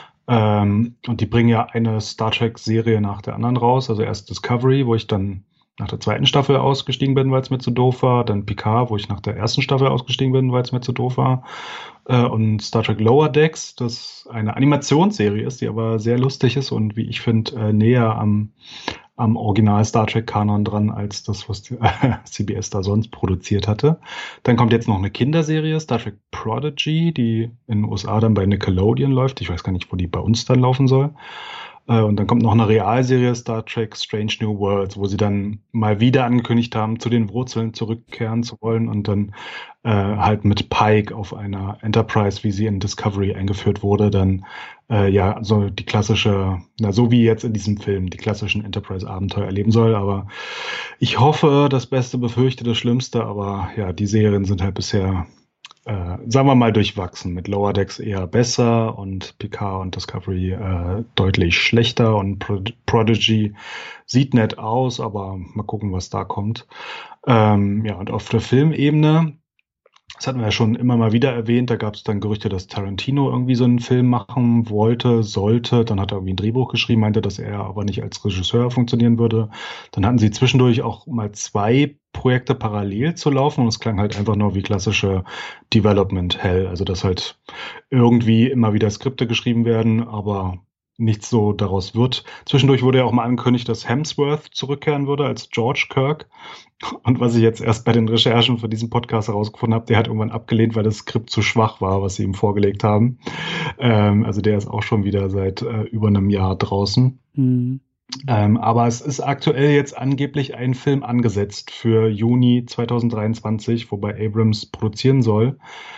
Und die bringen ja eine Star Trek-Serie nach der anderen raus. Also erst Discovery, wo ich dann nach der 2. Staffel ausgestiegen bin, weil es mir zu doof war. Dann Picard, wo ich nach der 1. Staffel ausgestiegen bin, weil es mir zu doof war. Und Star Trek Lower Decks, das eine Animationsserie ist, die aber sehr lustig ist und wie ich finde, näher am Original Star Trek Kanon dran als das, was CBS da sonst produziert hatte. Dann kommt jetzt noch eine Kinderserie, Star Trek Prodigy, die in den USA dann bei Nickelodeon läuft. Ich weiß gar nicht, wo die bei uns dann laufen soll. Und dann kommt noch eine Realserie, Star Trek Strange New Worlds, wo sie dann mal wieder angekündigt haben, zu den Wurzeln zurückkehren zu wollen und dann halt mit Pike auf einer Enterprise, wie sie in Discovery eingeführt wurde, dann ja so die klassische, na so wie jetzt in diesem Film, die klassischen Enterprise-Abenteuer erleben soll. Aber ich hoffe, das Beste, befürchte das Schlimmste, aber ja, die Serien sind halt bisher sagen wir mal durchwachsen. Mit Lower Decks eher besser und Picard und Discovery deutlich schlechter und Prodigy sieht nett aus, aber mal gucken, was da kommt. Ja, und auf der Filmebene, das hatten wir ja schon immer mal wieder erwähnt, da gab es dann Gerüchte, dass Tarantino irgendwie so einen Film machen wollte, sollte. Dann hat er irgendwie ein Drehbuch geschrieben, meinte, dass er aber nicht als Regisseur funktionieren würde. Dann hatten sie zwischendurch auch mal 2 Projekte parallel zu laufen und es klang halt einfach nur wie klassische Development Hell. Also dass halt irgendwie immer wieder Skripte geschrieben werden, aber nichts so daraus wird. Zwischendurch wurde ja auch mal angekündigt, dass Hemsworth zurückkehren würde als George Kirk. Und was ich jetzt erst bei den Recherchen für diesen Podcast herausgefunden habe, der hat irgendwann abgelehnt, weil das Skript zu schwach war, was sie ihm vorgelegt haben. Also der ist auch schon wieder seit über einem Jahr draußen. Mhm. Aber es ist aktuell jetzt angeblich ein Film angesetzt für Juni 2023, wobei Abrams produzieren soll.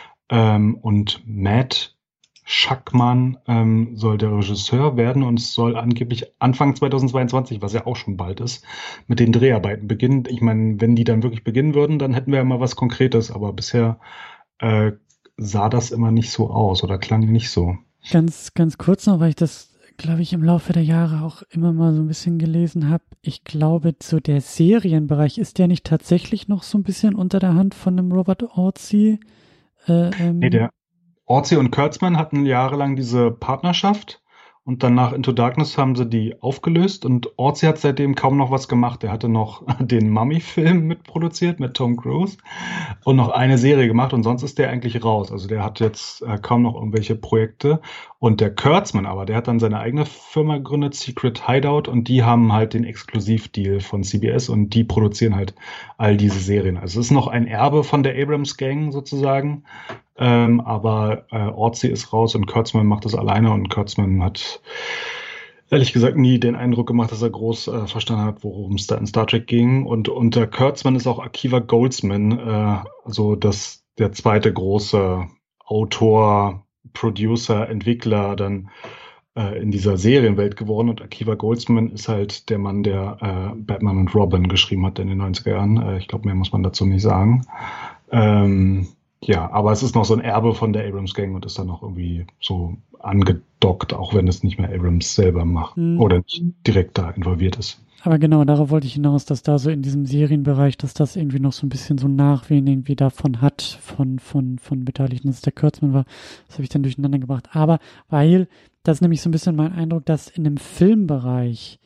Und Matt Schackman soll der Regisseur werden und es soll angeblich Anfang 2022, was ja auch schon bald ist, mit den Dreharbeiten beginnen. Ich meine, wenn die dann wirklich beginnen würden, dann hätten wir ja mal was Konkretes, aber bisher sah das immer nicht so aus oder klang nicht so. Ganz kurz noch, weil ich das, glaube ich, im Laufe der Jahre auch immer mal so ein bisschen gelesen habe. Ich glaube, so der Serienbereich, ist der nicht tatsächlich noch so ein bisschen unter der Hand von dem Robert Orci? Nee, der Orci und Kurtzman hatten jahrelang diese Partnerschaft und dann nach Into Darkness haben sie die aufgelöst und Orci hat seitdem kaum noch was gemacht. Er hatte noch den Mummy-Film mitproduziert mit Tom Cruise und noch eine Serie gemacht und sonst ist der eigentlich raus. Also der hat jetzt kaum noch irgendwelche Projekte und der Kurtzman aber, der hat dann seine eigene Firma gegründet, Secret Hideout, und die haben halt den Exklusivdeal von CBS und die produzieren halt all diese Serien. Also es ist noch ein Erbe von der Abrams Gang sozusagen. Aber Orci ist raus und Kurtzman macht das alleine und Kurtzman hat ehrlich gesagt nie den Eindruck gemacht, dass er groß verstanden hat, worum es da in Star Trek ging. Und unter Kurtzman ist auch Akiva Goldsman, also der zweite große Autor, Producer, Entwickler dann in dieser Serienwelt geworden. Und Akiva Goldsman ist halt der Mann, der Batman und Robin geschrieben hat in den 90er Jahren. Ich glaube, mehr muss man dazu nicht sagen. Ja, aber es ist noch so ein Erbe von der Abrams-Gang und ist dann noch irgendwie so angedockt, auch wenn es nicht mehr Abrams selber macht oder nicht direkt da involviert ist. Aber genau, darauf wollte ich hinaus, dass da so in diesem Serienbereich, dass das irgendwie noch so ein bisschen so Nachwehen irgendwie davon hat, von Beteiligten, dass es der Kurtzman war. Das habe ich dann durcheinander gebracht. Aber weil, das ist nämlich so ein bisschen mein Eindruck, dass in dem Filmbereich,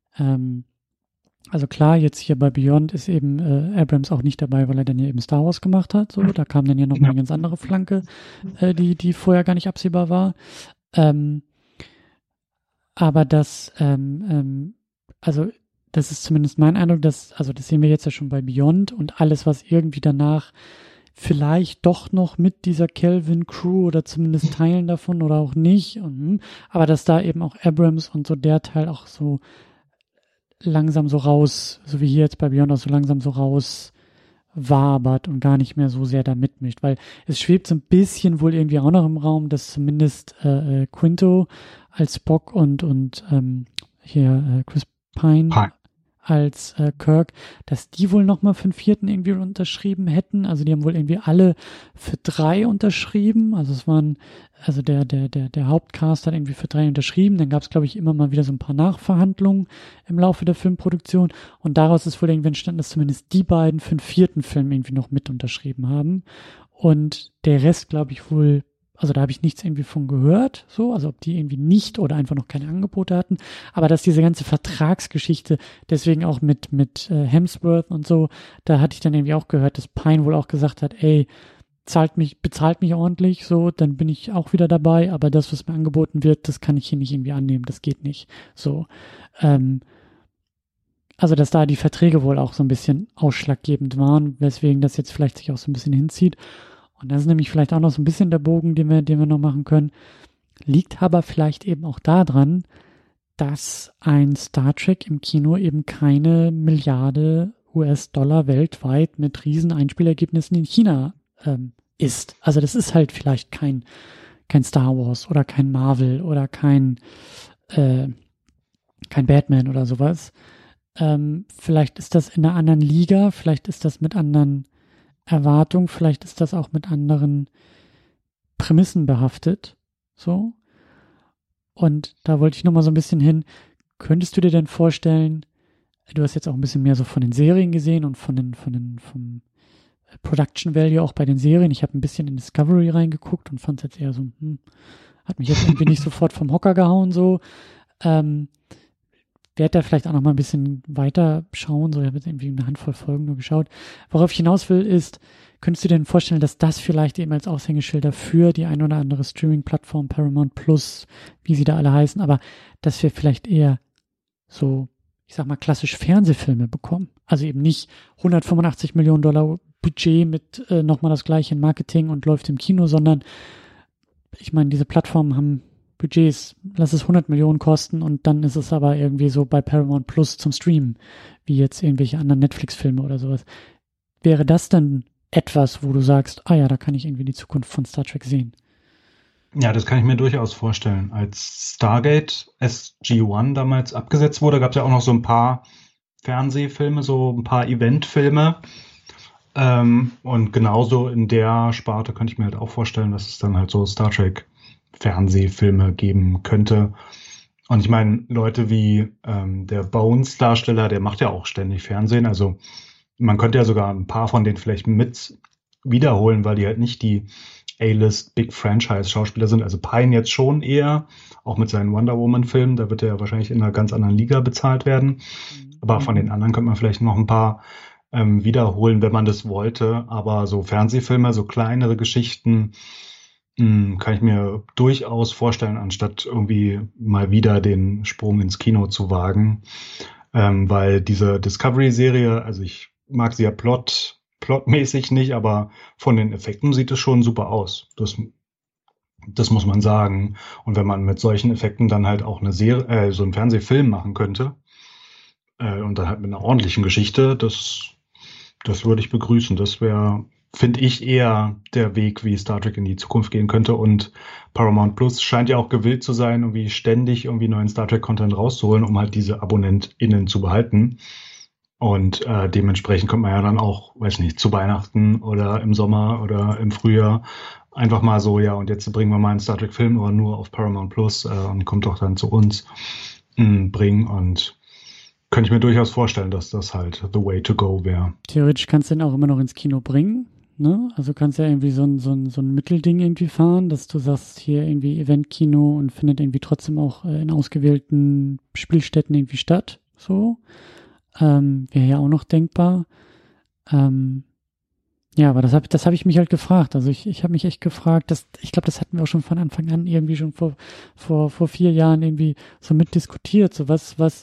also klar, jetzt hier bei Beyond ist eben Abrams auch nicht dabei, weil er dann ja eben Star Wars gemacht hat. So, da kam dann ja noch mal eine ganz andere Flanke, die vorher gar nicht absehbar war. Aber das, also das ist zumindest mein Eindruck, also das sehen wir jetzt ja schon bei Beyond und alles, was irgendwie danach vielleicht doch noch mit dieser Kelvin Crew oder zumindest Teilen davon oder auch nicht. Aber dass da eben auch Abrams und so der Teil auch so langsam so raus, so wie hier jetzt bei Beyond auch so langsam so raus wabert und gar nicht mehr so sehr da mitmischt, weil es schwebt so ein bisschen wohl irgendwie auch noch im Raum, dass zumindest Quinto als Spock und hier Chris Pine als Kirk, dass die wohl nochmal für den 4. irgendwie unterschrieben hätten. Also die haben wohl irgendwie alle für 3 unterschrieben. Also es waren, also der Hauptcast hat irgendwie für 3 unterschrieben. Dann gab es, glaube ich, immer mal wieder so ein paar Nachverhandlungen im Laufe der Filmproduktion. Und daraus ist wohl irgendwie entstanden, dass zumindest die beiden für den 4. Film irgendwie noch mit unterschrieben haben. Und der Rest, glaube ich, wohl, also da habe ich nichts irgendwie von gehört, so, also ob die irgendwie nicht oder einfach noch keine Angebote hatten, aber dass diese ganze Vertragsgeschichte, deswegen auch mit Hemsworth und so, da hatte ich dann irgendwie auch gehört, dass Pine wohl auch gesagt hat, ey, bezahlt mich ordentlich, so, dann bin ich auch wieder dabei, aber das, was mir angeboten wird, das kann ich hier nicht irgendwie annehmen, das geht nicht, so, also dass da die Verträge wohl auch so ein bisschen ausschlaggebend waren, weswegen das jetzt vielleicht sich auch so ein bisschen hinzieht. Und das ist nämlich vielleicht auch noch so ein bisschen der Bogen, den wir noch machen können. Liegt aber vielleicht eben auch daran, dass ein Star Trek im Kino eben keine Milliarde US-Dollar weltweit mit riesen Einspielergebnissen in China ist. Also das ist halt vielleicht kein Star Wars oder kein Marvel oder kein Batman oder sowas. Vielleicht ist das in einer anderen Liga, vielleicht ist das mit anderen Erwartung, vielleicht ist das auch mit anderen Prämissen behaftet, so. Und da wollte ich nochmal so ein bisschen hin, könntest du dir denn vorstellen, du hast jetzt auch ein bisschen mehr so von den Serien gesehen und vom Production Value auch bei den Serien, ich habe ein bisschen in Discovery reingeguckt und fand es jetzt eher so, hat mich jetzt irgendwie nicht sofort vom Hocker gehauen, so, werde da vielleicht auch noch mal ein bisschen weiter schauen. So, ich habe jetzt irgendwie eine Handvoll Folgen nur geschaut. Worauf ich hinaus will, ist, könntest du dir denn vorstellen, dass das vielleicht eben als Aushängeschilder für die ein oder andere Streaming-Plattform, Paramount Plus, wie sie da alle heißen, aber dass wir vielleicht eher so, ich sag mal, klassisch Fernsehfilme bekommen. Also eben nicht 185 Millionen Dollar Budget mit nochmal das gleiche in Marketing und läuft im Kino, sondern ich meine, diese Plattformen haben Budgets, lass es 100 Millionen kosten und dann ist es aber irgendwie so bei Paramount Plus zum Streamen, wie jetzt irgendwelche anderen Netflix-Filme oder sowas. Wäre das dann etwas, wo du sagst, ah ja, da kann ich irgendwie die Zukunft von Star Trek sehen? Ja, das kann ich mir durchaus vorstellen. Als Stargate SG-1 damals abgesetzt wurde, gab es ja auch noch so ein paar Fernsehfilme, so ein paar Eventfilme. Und genauso in der Sparte könnte ich mir halt auch vorstellen, dass es dann halt so Star Trek Fernsehfilme geben könnte. Und ich meine, Leute wie der Bones-Darsteller, der macht ja auch ständig Fernsehen. Also man könnte ja sogar ein paar von denen vielleicht mit wiederholen, weil die halt nicht die A-List Big Franchise Schauspieler sind. Also Pine jetzt schon eher, auch mit seinen Wonder Woman Filmen. Da wird er ja wahrscheinlich in einer ganz anderen Liga bezahlt werden. Aber von den anderen könnte man vielleicht noch ein paar wiederholen, wenn man das wollte. Aber so Fernsehfilme, so kleinere Geschichten, kann ich mir durchaus vorstellen, anstatt irgendwie mal wieder den Sprung ins Kino zu wagen. Weil diese Discovery-Serie, also ich mag sie ja plotmäßig nicht, aber von den Effekten sieht es schon super aus. Das muss man sagen. Und wenn man mit solchen Effekten dann halt auch eine Serie, so einen Fernsehfilm machen könnte, und dann halt mit einer ordentlichen Geschichte, das würde ich begrüßen. Das wäre, finde ich, eher der Weg, wie Star Trek in die Zukunft gehen könnte. Und Paramount Plus scheint ja auch gewillt zu sein, irgendwie ständig irgendwie neuen Star Trek-Content rauszuholen, um halt diese AbonnentInnen zu behalten. Und dementsprechend könnte man ja dann auch, weiß nicht, zu Weihnachten oder im Sommer oder im Frühjahr einfach mal so, ja, und jetzt bringen wir mal einen Star Trek-Film, aber nur auf Paramount Plus und kommt doch dann zu uns bringen. Und könnte ich mir durchaus vorstellen, dass das halt the way to go wäre. Theoretisch kannst du den auch immer noch ins Kino bringen, ne? Also kannst ja irgendwie so ein Mittelding irgendwie fahren, dass du sagst, hier irgendwie Eventkino und findet irgendwie trotzdem auch in ausgewählten Spielstätten irgendwie statt, so. Wäre ja auch noch denkbar. Ja, aber das hab ich mich halt gefragt. Also ich habe mich echt gefragt, ich glaube, das hatten wir auch schon von Anfang an irgendwie schon vor 4 Jahren irgendwie so mitdiskutiert. So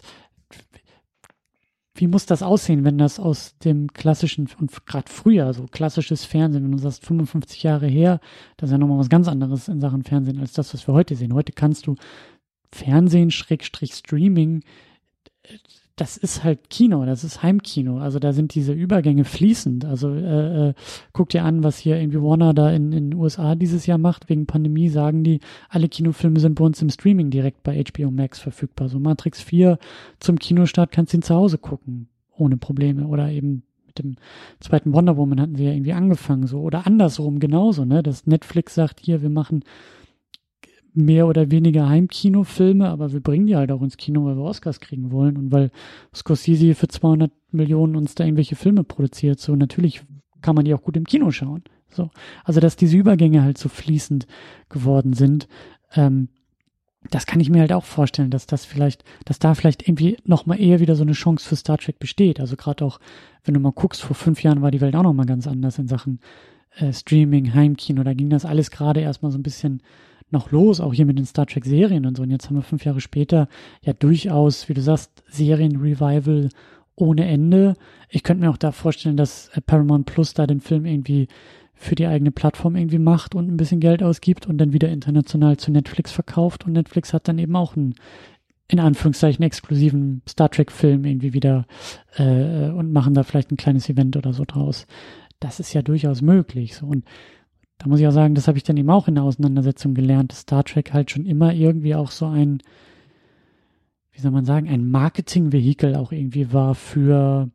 wie muss das aussehen, wenn das aus dem klassischen, und gerade früher, so klassisches Fernsehen, wenn du sagst 55 Jahre her, das ist ja nochmal was ganz anderes in Sachen Fernsehen als das, was wir heute sehen. Heute kannst du Fernsehen, Streaming, das ist halt Kino, das ist Heimkino. Also da sind diese Übergänge fließend. Also guck dir an, was hier irgendwie Warner da in den USA dieses Jahr macht. Wegen Pandemie sagen die, alle Kinofilme sind bei uns im Streaming direkt bei HBO Max verfügbar. So Matrix 4 zum Kinostart kannst du ihn zu Hause gucken, ohne Probleme. Oder eben mit dem zweiten Wonder Woman hatten sie ja irgendwie angefangen. So. Oder andersrum genauso, ne? Dass Netflix sagt, hier, wir machen mehr oder weniger Heimkinofilme, aber wir bringen die halt auch ins Kino, weil wir Oscars kriegen wollen und weil Scorsese für 200 Millionen uns da irgendwelche Filme produziert. So, natürlich kann man die auch gut im Kino schauen. So, also dass diese Übergänge halt so fließend geworden sind, das kann ich mir halt auch vorstellen, dass da vielleicht irgendwie nochmal eher wieder so eine Chance für Star Trek besteht. Also gerade auch, wenn du mal guckst, vor 5 Jahren war die Welt auch nochmal ganz anders in Sachen Streaming, Heimkino. Da ging das alles gerade erstmal so ein bisschen noch los, auch hier mit den Star Trek Serien und so. Und jetzt haben wir 5 Jahre später ja durchaus, wie du sagst, Serien-Revival ohne Ende. Ich könnte mir auch da vorstellen, dass Paramount Plus da den Film irgendwie für die eigene Plattform irgendwie macht und ein bisschen Geld ausgibt und dann wieder international zu Netflix verkauft. Und Netflix hat dann eben auch einen, in Anführungszeichen, exklusiven Star Trek-Film irgendwie wieder und machen da vielleicht ein kleines Event oder so draus. Das ist ja durchaus möglich. So. Und da muss ich auch sagen, das habe ich dann eben auch in der Auseinandersetzung gelernt, dass Star Trek halt schon immer irgendwie auch so ein, wie soll man sagen, ein Marketing-Vehikel auch irgendwie war für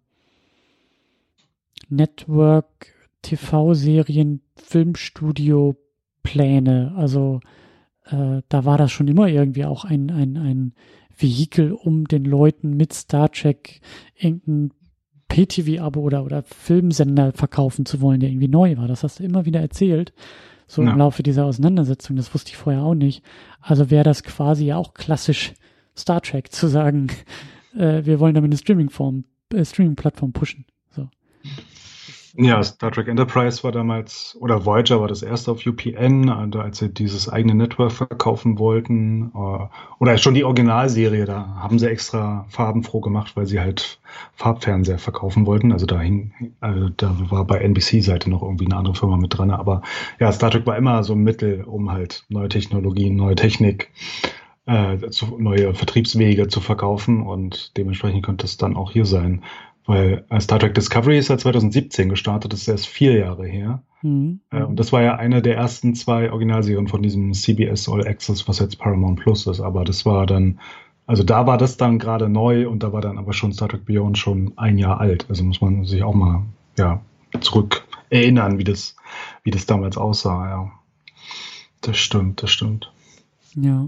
Network, TV-Serien, Filmstudio-Pläne. Also da war das schon immer irgendwie auch ein Vehikel, um den Leuten mit Star Trek irgendein Pay-TV-Abo oder Filmsender verkaufen zu wollen, der irgendwie neu war. Das hast du immer wieder erzählt, so im Laufe dieser Auseinandersetzung. Das wusste ich vorher auch nicht. Also wäre das quasi ja auch klassisch Star Trek, zu sagen, wir wollen damit eine Streaming-Plattform pushen. So. Ja, Star Trek Enterprise war damals, oder Voyager war das erste auf UPN, als sie dieses eigene Network verkaufen wollten. Oder schon die Originalserie, da haben sie extra farbenfroh gemacht, weil sie halt Farbfernseher verkaufen wollten. Also da war bei NBC-Seite noch irgendwie eine andere Firma mit dran. Aber ja, Star Trek war immer so ein Mittel, um halt neue Technologien, neue Technik, neue Vertriebswege zu verkaufen. Und dementsprechend könnte es dann auch hier sein. Weil Star Trek Discovery ist ja 2017 gestartet, das ist erst 4 Jahre her. Und das war ja eine der ersten 2 Originalserien von diesem CBS All Access, was jetzt Paramount Plus ist. Aber das war dann, also da war das dann gerade neu und da war dann aber schon Star Trek Beyond schon 1 Jahr alt. Also muss man sich auch mal zurück erinnern, wie das damals aussah. Ja, das stimmt. Ja.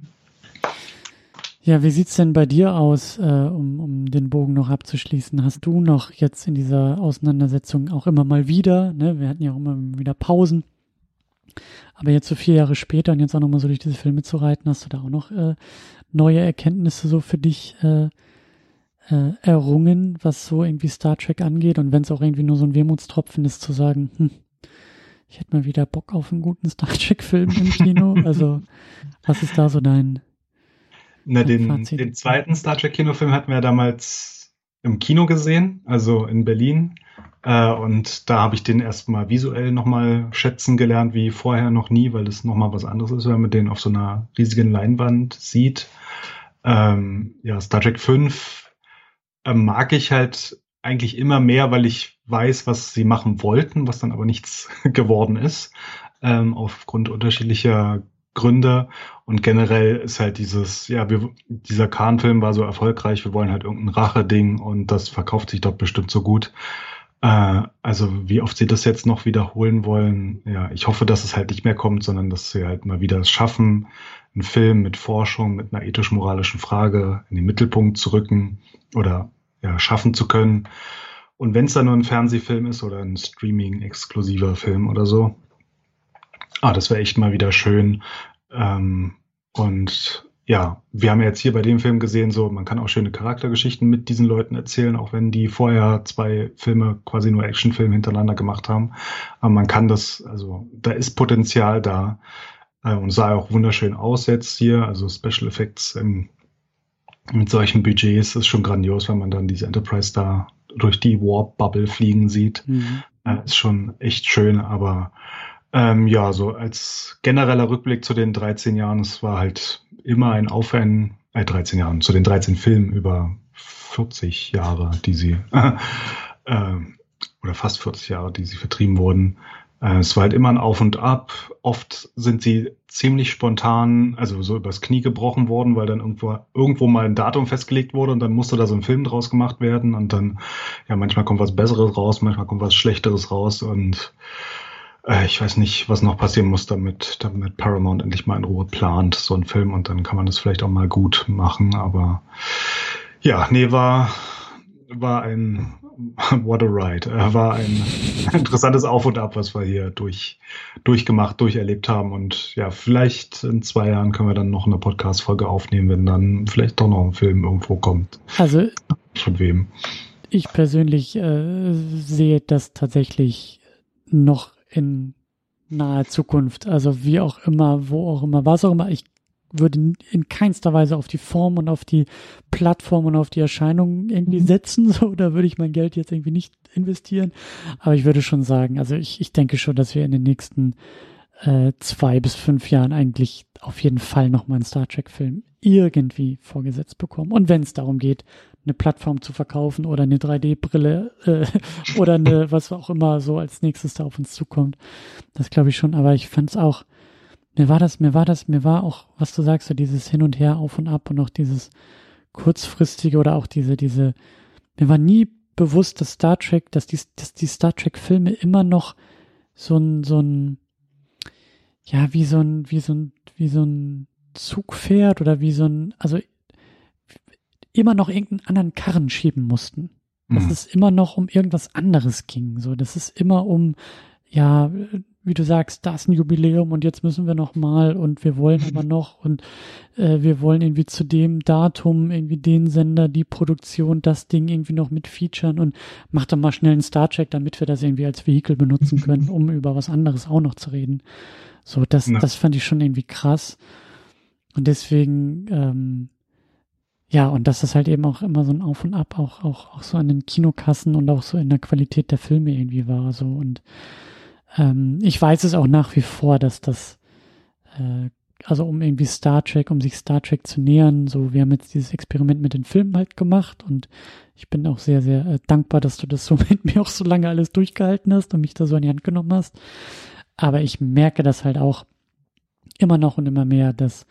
Ja, wie sieht's denn bei dir aus, um den Bogen noch abzuschließen? Hast du noch jetzt in dieser Auseinandersetzung auch immer mal wieder, ne, wir hatten ja auch immer wieder Pausen, aber jetzt so 4 Jahre später und jetzt auch nochmal so durch diese Filme zu reiten, hast du da auch noch neue Erkenntnisse so für dich errungen, was so irgendwie Star Trek angeht? Und wenn es auch irgendwie nur so ein Wehmutstropfen ist, zu sagen, ich hätte mal wieder Bock auf einen guten Star Trek-Film im Kino. Also, was ist da so dein den zweiten Star Trek Kinofilm hatten wir damals im Kino gesehen, also in Berlin. Und da habe ich den erstmal visuell nochmal schätzen gelernt, wie vorher noch nie, weil es nochmal was anderes ist, wenn man den auf so einer riesigen Leinwand sieht. Ja, Star Trek 5 mag ich halt eigentlich immer mehr, weil ich weiß, was sie machen wollten, was dann aber nichts geworden ist, aufgrund unterschiedlicher Gründe. Und generell ist halt dieser Khan-Film war so erfolgreich, wir wollen halt irgendein Rache-Ding und das verkauft sich doch bestimmt so gut. Also wie oft sie das jetzt noch wiederholen wollen, ja, ich hoffe, dass es halt nicht mehr kommt, sondern dass sie halt mal wieder es schaffen, einen Film mit Forschung, mit einer ethisch-moralischen Frage in den Mittelpunkt zu rücken oder ja, schaffen zu können. Und wenn es dann nur ein Fernsehfilm ist oder ein Streaming-exklusiver Film oder so, das wäre echt mal wieder schön. Und ja, wir haben ja jetzt hier bei dem Film gesehen, so man kann auch schöne Charaktergeschichten mit diesen Leuten erzählen, auch wenn die vorher 2 Filme quasi nur Actionfilme hintereinander gemacht haben. Aber man kann das, also da ist Potenzial da und sah auch wunderschön aus jetzt hier. Also Special Effects mit solchen Budgets ist schon grandios, wenn man dann diese Enterprise da durch die Warp-Bubble fliegen sieht. Ist schon echt schön, aber ja, so als genereller Rückblick zu den 13 Jahren, es war halt immer ein Aufwand, 13 Jahren, zu den 13 Filmen über 40 Jahre, die sie, oder fast 40 Jahre, die sie vertrieben wurden. Es war halt immer ein Auf und Ab. Oft sind sie ziemlich spontan, also so übers Knie gebrochen worden, weil dann irgendwo mal ein Datum festgelegt wurde und dann musste da so ein Film draus gemacht werden und dann, ja, manchmal kommt was Besseres raus, manchmal kommt was Schlechteres raus und ich weiß nicht, was noch passieren muss, damit Paramount endlich mal in Ruhe plant, so ein Film, und dann kann man das vielleicht auch mal gut machen, aber ja, nee, war ein what a ride. War ein interessantes Auf und Ab, was wir hier durcherlebt haben, und ja, vielleicht in 2 Jahren können wir dann noch eine Podcast-Folge aufnehmen, wenn dann vielleicht doch noch ein Film irgendwo kommt. Also von wem? Ich persönlich sehe das tatsächlich noch in naher Zukunft, also wie auch immer, wo auch immer, was auch immer. Ich würde in keinster Weise auf die Form und auf die Plattform und auf die Erscheinung irgendwie setzen, so, da würde ich mein Geld jetzt irgendwie nicht investieren, aber ich würde schon sagen, also ich denke schon, dass wir in den nächsten 2 bis 5 Jahren eigentlich auf jeden Fall nochmal einen Star Trek-Film irgendwie vorgesetzt bekommen. Und wenn es darum geht, eine Plattform zu verkaufen oder eine 3D-Brille oder eine, was auch immer so als nächstes da auf uns zukommt, das glaube ich schon. Aber ich fand es auch, mir war auch, was du sagst, so dieses Hin und Her, Auf und Ab und auch dieses kurzfristige oder auch mir war nie bewusst, dass die Star Trek-Filme immer noch so ein ja, wie so ein Zugpferd oder also immer noch irgendeinen anderen Karren schieben mussten. Dass es immer noch um irgendwas anderes ging. So, dass es immer ja, wie du sagst, da ist ein Jubiläum und jetzt müssen wir noch mal und wir wollen aber noch und wir wollen irgendwie zu dem Datum irgendwie den Sender, die Produktion, das Ding irgendwie noch mit featuren und mach doch mal schnell einen Star Trek, damit wir das irgendwie als Vehikel benutzen können, um über was anderes auch noch zu reden. So, das fand ich schon irgendwie krass. Und deswegen, ja, und dass das halt eben auch immer so ein Auf und Ab auch so an den Kinokassen und auch so in der Qualität der Filme irgendwie war, so. Und ich weiß es auch nach wie vor, dass das, also um sich Star Trek zu nähern, so, wir haben jetzt dieses Experiment mit den Filmen halt gemacht und ich bin auch sehr, sehr dankbar, dass du das so mit mir auch so lange alles durchgehalten hast und mich da so an die Hand genommen hast. Aber ich merke das halt auch immer noch und immer mehr, dass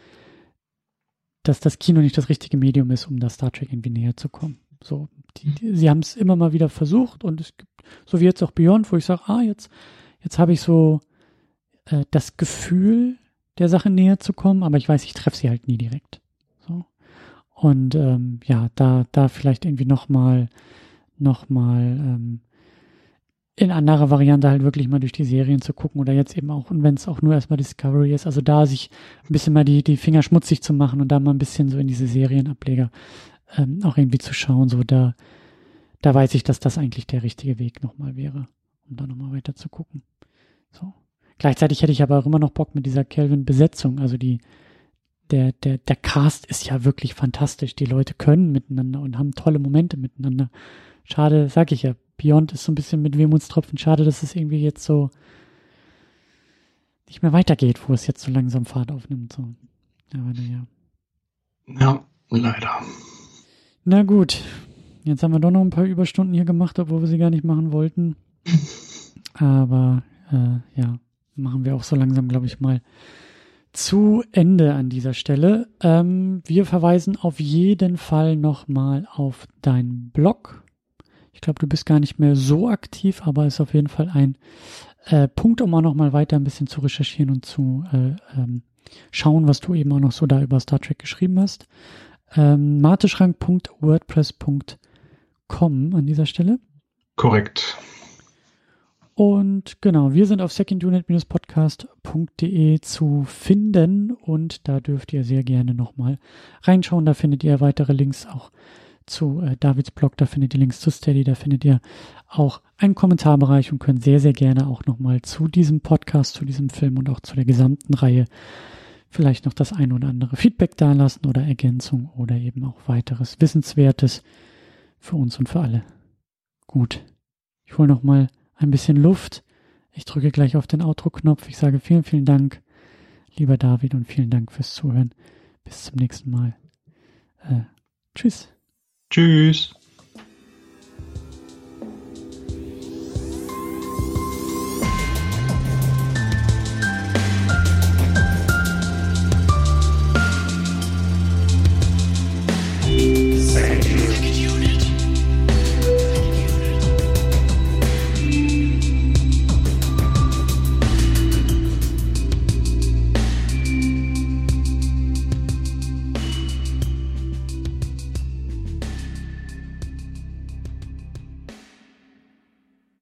das Kino nicht das richtige Medium ist, um da Star Trek irgendwie näher zu kommen. So, sie haben es immer mal wieder versucht und es gibt, so wie jetzt auch Beyond, wo ich sage, jetzt habe ich so das Gefühl, der Sache näher zu kommen, aber ich weiß, ich treffe sie halt nie direkt. So. Und ja, da vielleicht irgendwie noch mal in anderer Variante halt wirklich mal durch die Serien zu gucken oder jetzt eben auch, und wenn es auch nur erstmal Discovery ist, also da sich ein bisschen mal die Finger schmutzig zu machen und da mal ein bisschen so in diese Serienableger auch irgendwie zu schauen, so da weiß ich, dass das eigentlich der richtige Weg nochmal wäre, um da nochmal weiter zu gucken. So. Gleichzeitig hätte ich aber auch immer noch Bock mit dieser Kelvin-Besetzung, also der Cast ist ja wirklich fantastisch, die Leute können miteinander und haben tolle Momente miteinander. Schade, sag ich ja, Beyond ist so ein bisschen mit Wehmutstropfen. Schade, dass es irgendwie jetzt so nicht mehr weitergeht, wo es jetzt so langsam Fahrt aufnimmt. So. Aber naja. Ja, leider. Na gut. Jetzt haben wir doch noch ein paar Überstunden hier gemacht, obwohl wir sie gar nicht machen wollten. Aber ja, machen wir auch so langsam, glaube ich, mal zu Ende an dieser Stelle. Wir verweisen auf jeden Fall nochmal auf deinen Blog. Ich glaube, du bist gar nicht mehr so aktiv, aber ist auf jeden Fall ein Punkt, um auch nochmal weiter ein bisschen zu recherchieren und zu schauen, was du eben auch noch so da über Star Trek geschrieben hast. marteschrank.wordpress.com an dieser Stelle. Korrekt. Und genau, wir sind auf secondunit-podcast.de zu finden und da dürft ihr sehr gerne nochmal reinschauen. Da findet ihr weitere Links auch zu Davids Blog, da findet ihr Links zu Steady, da findet ihr auch einen Kommentarbereich und könnt sehr, sehr gerne auch nochmal zu diesem Podcast, zu diesem Film und auch zu der gesamten Reihe vielleicht noch das ein oder andere Feedback dalassen oder Ergänzung oder eben auch weiteres Wissenswertes für uns und für alle. Gut, ich hole nochmal ein bisschen Luft. Ich drücke gleich auf den Outro-Knopf. Ich sage vielen, vielen Dank, lieber David, und vielen Dank fürs Zuhören. Bis zum nächsten Mal. Tschüss. Tschüss.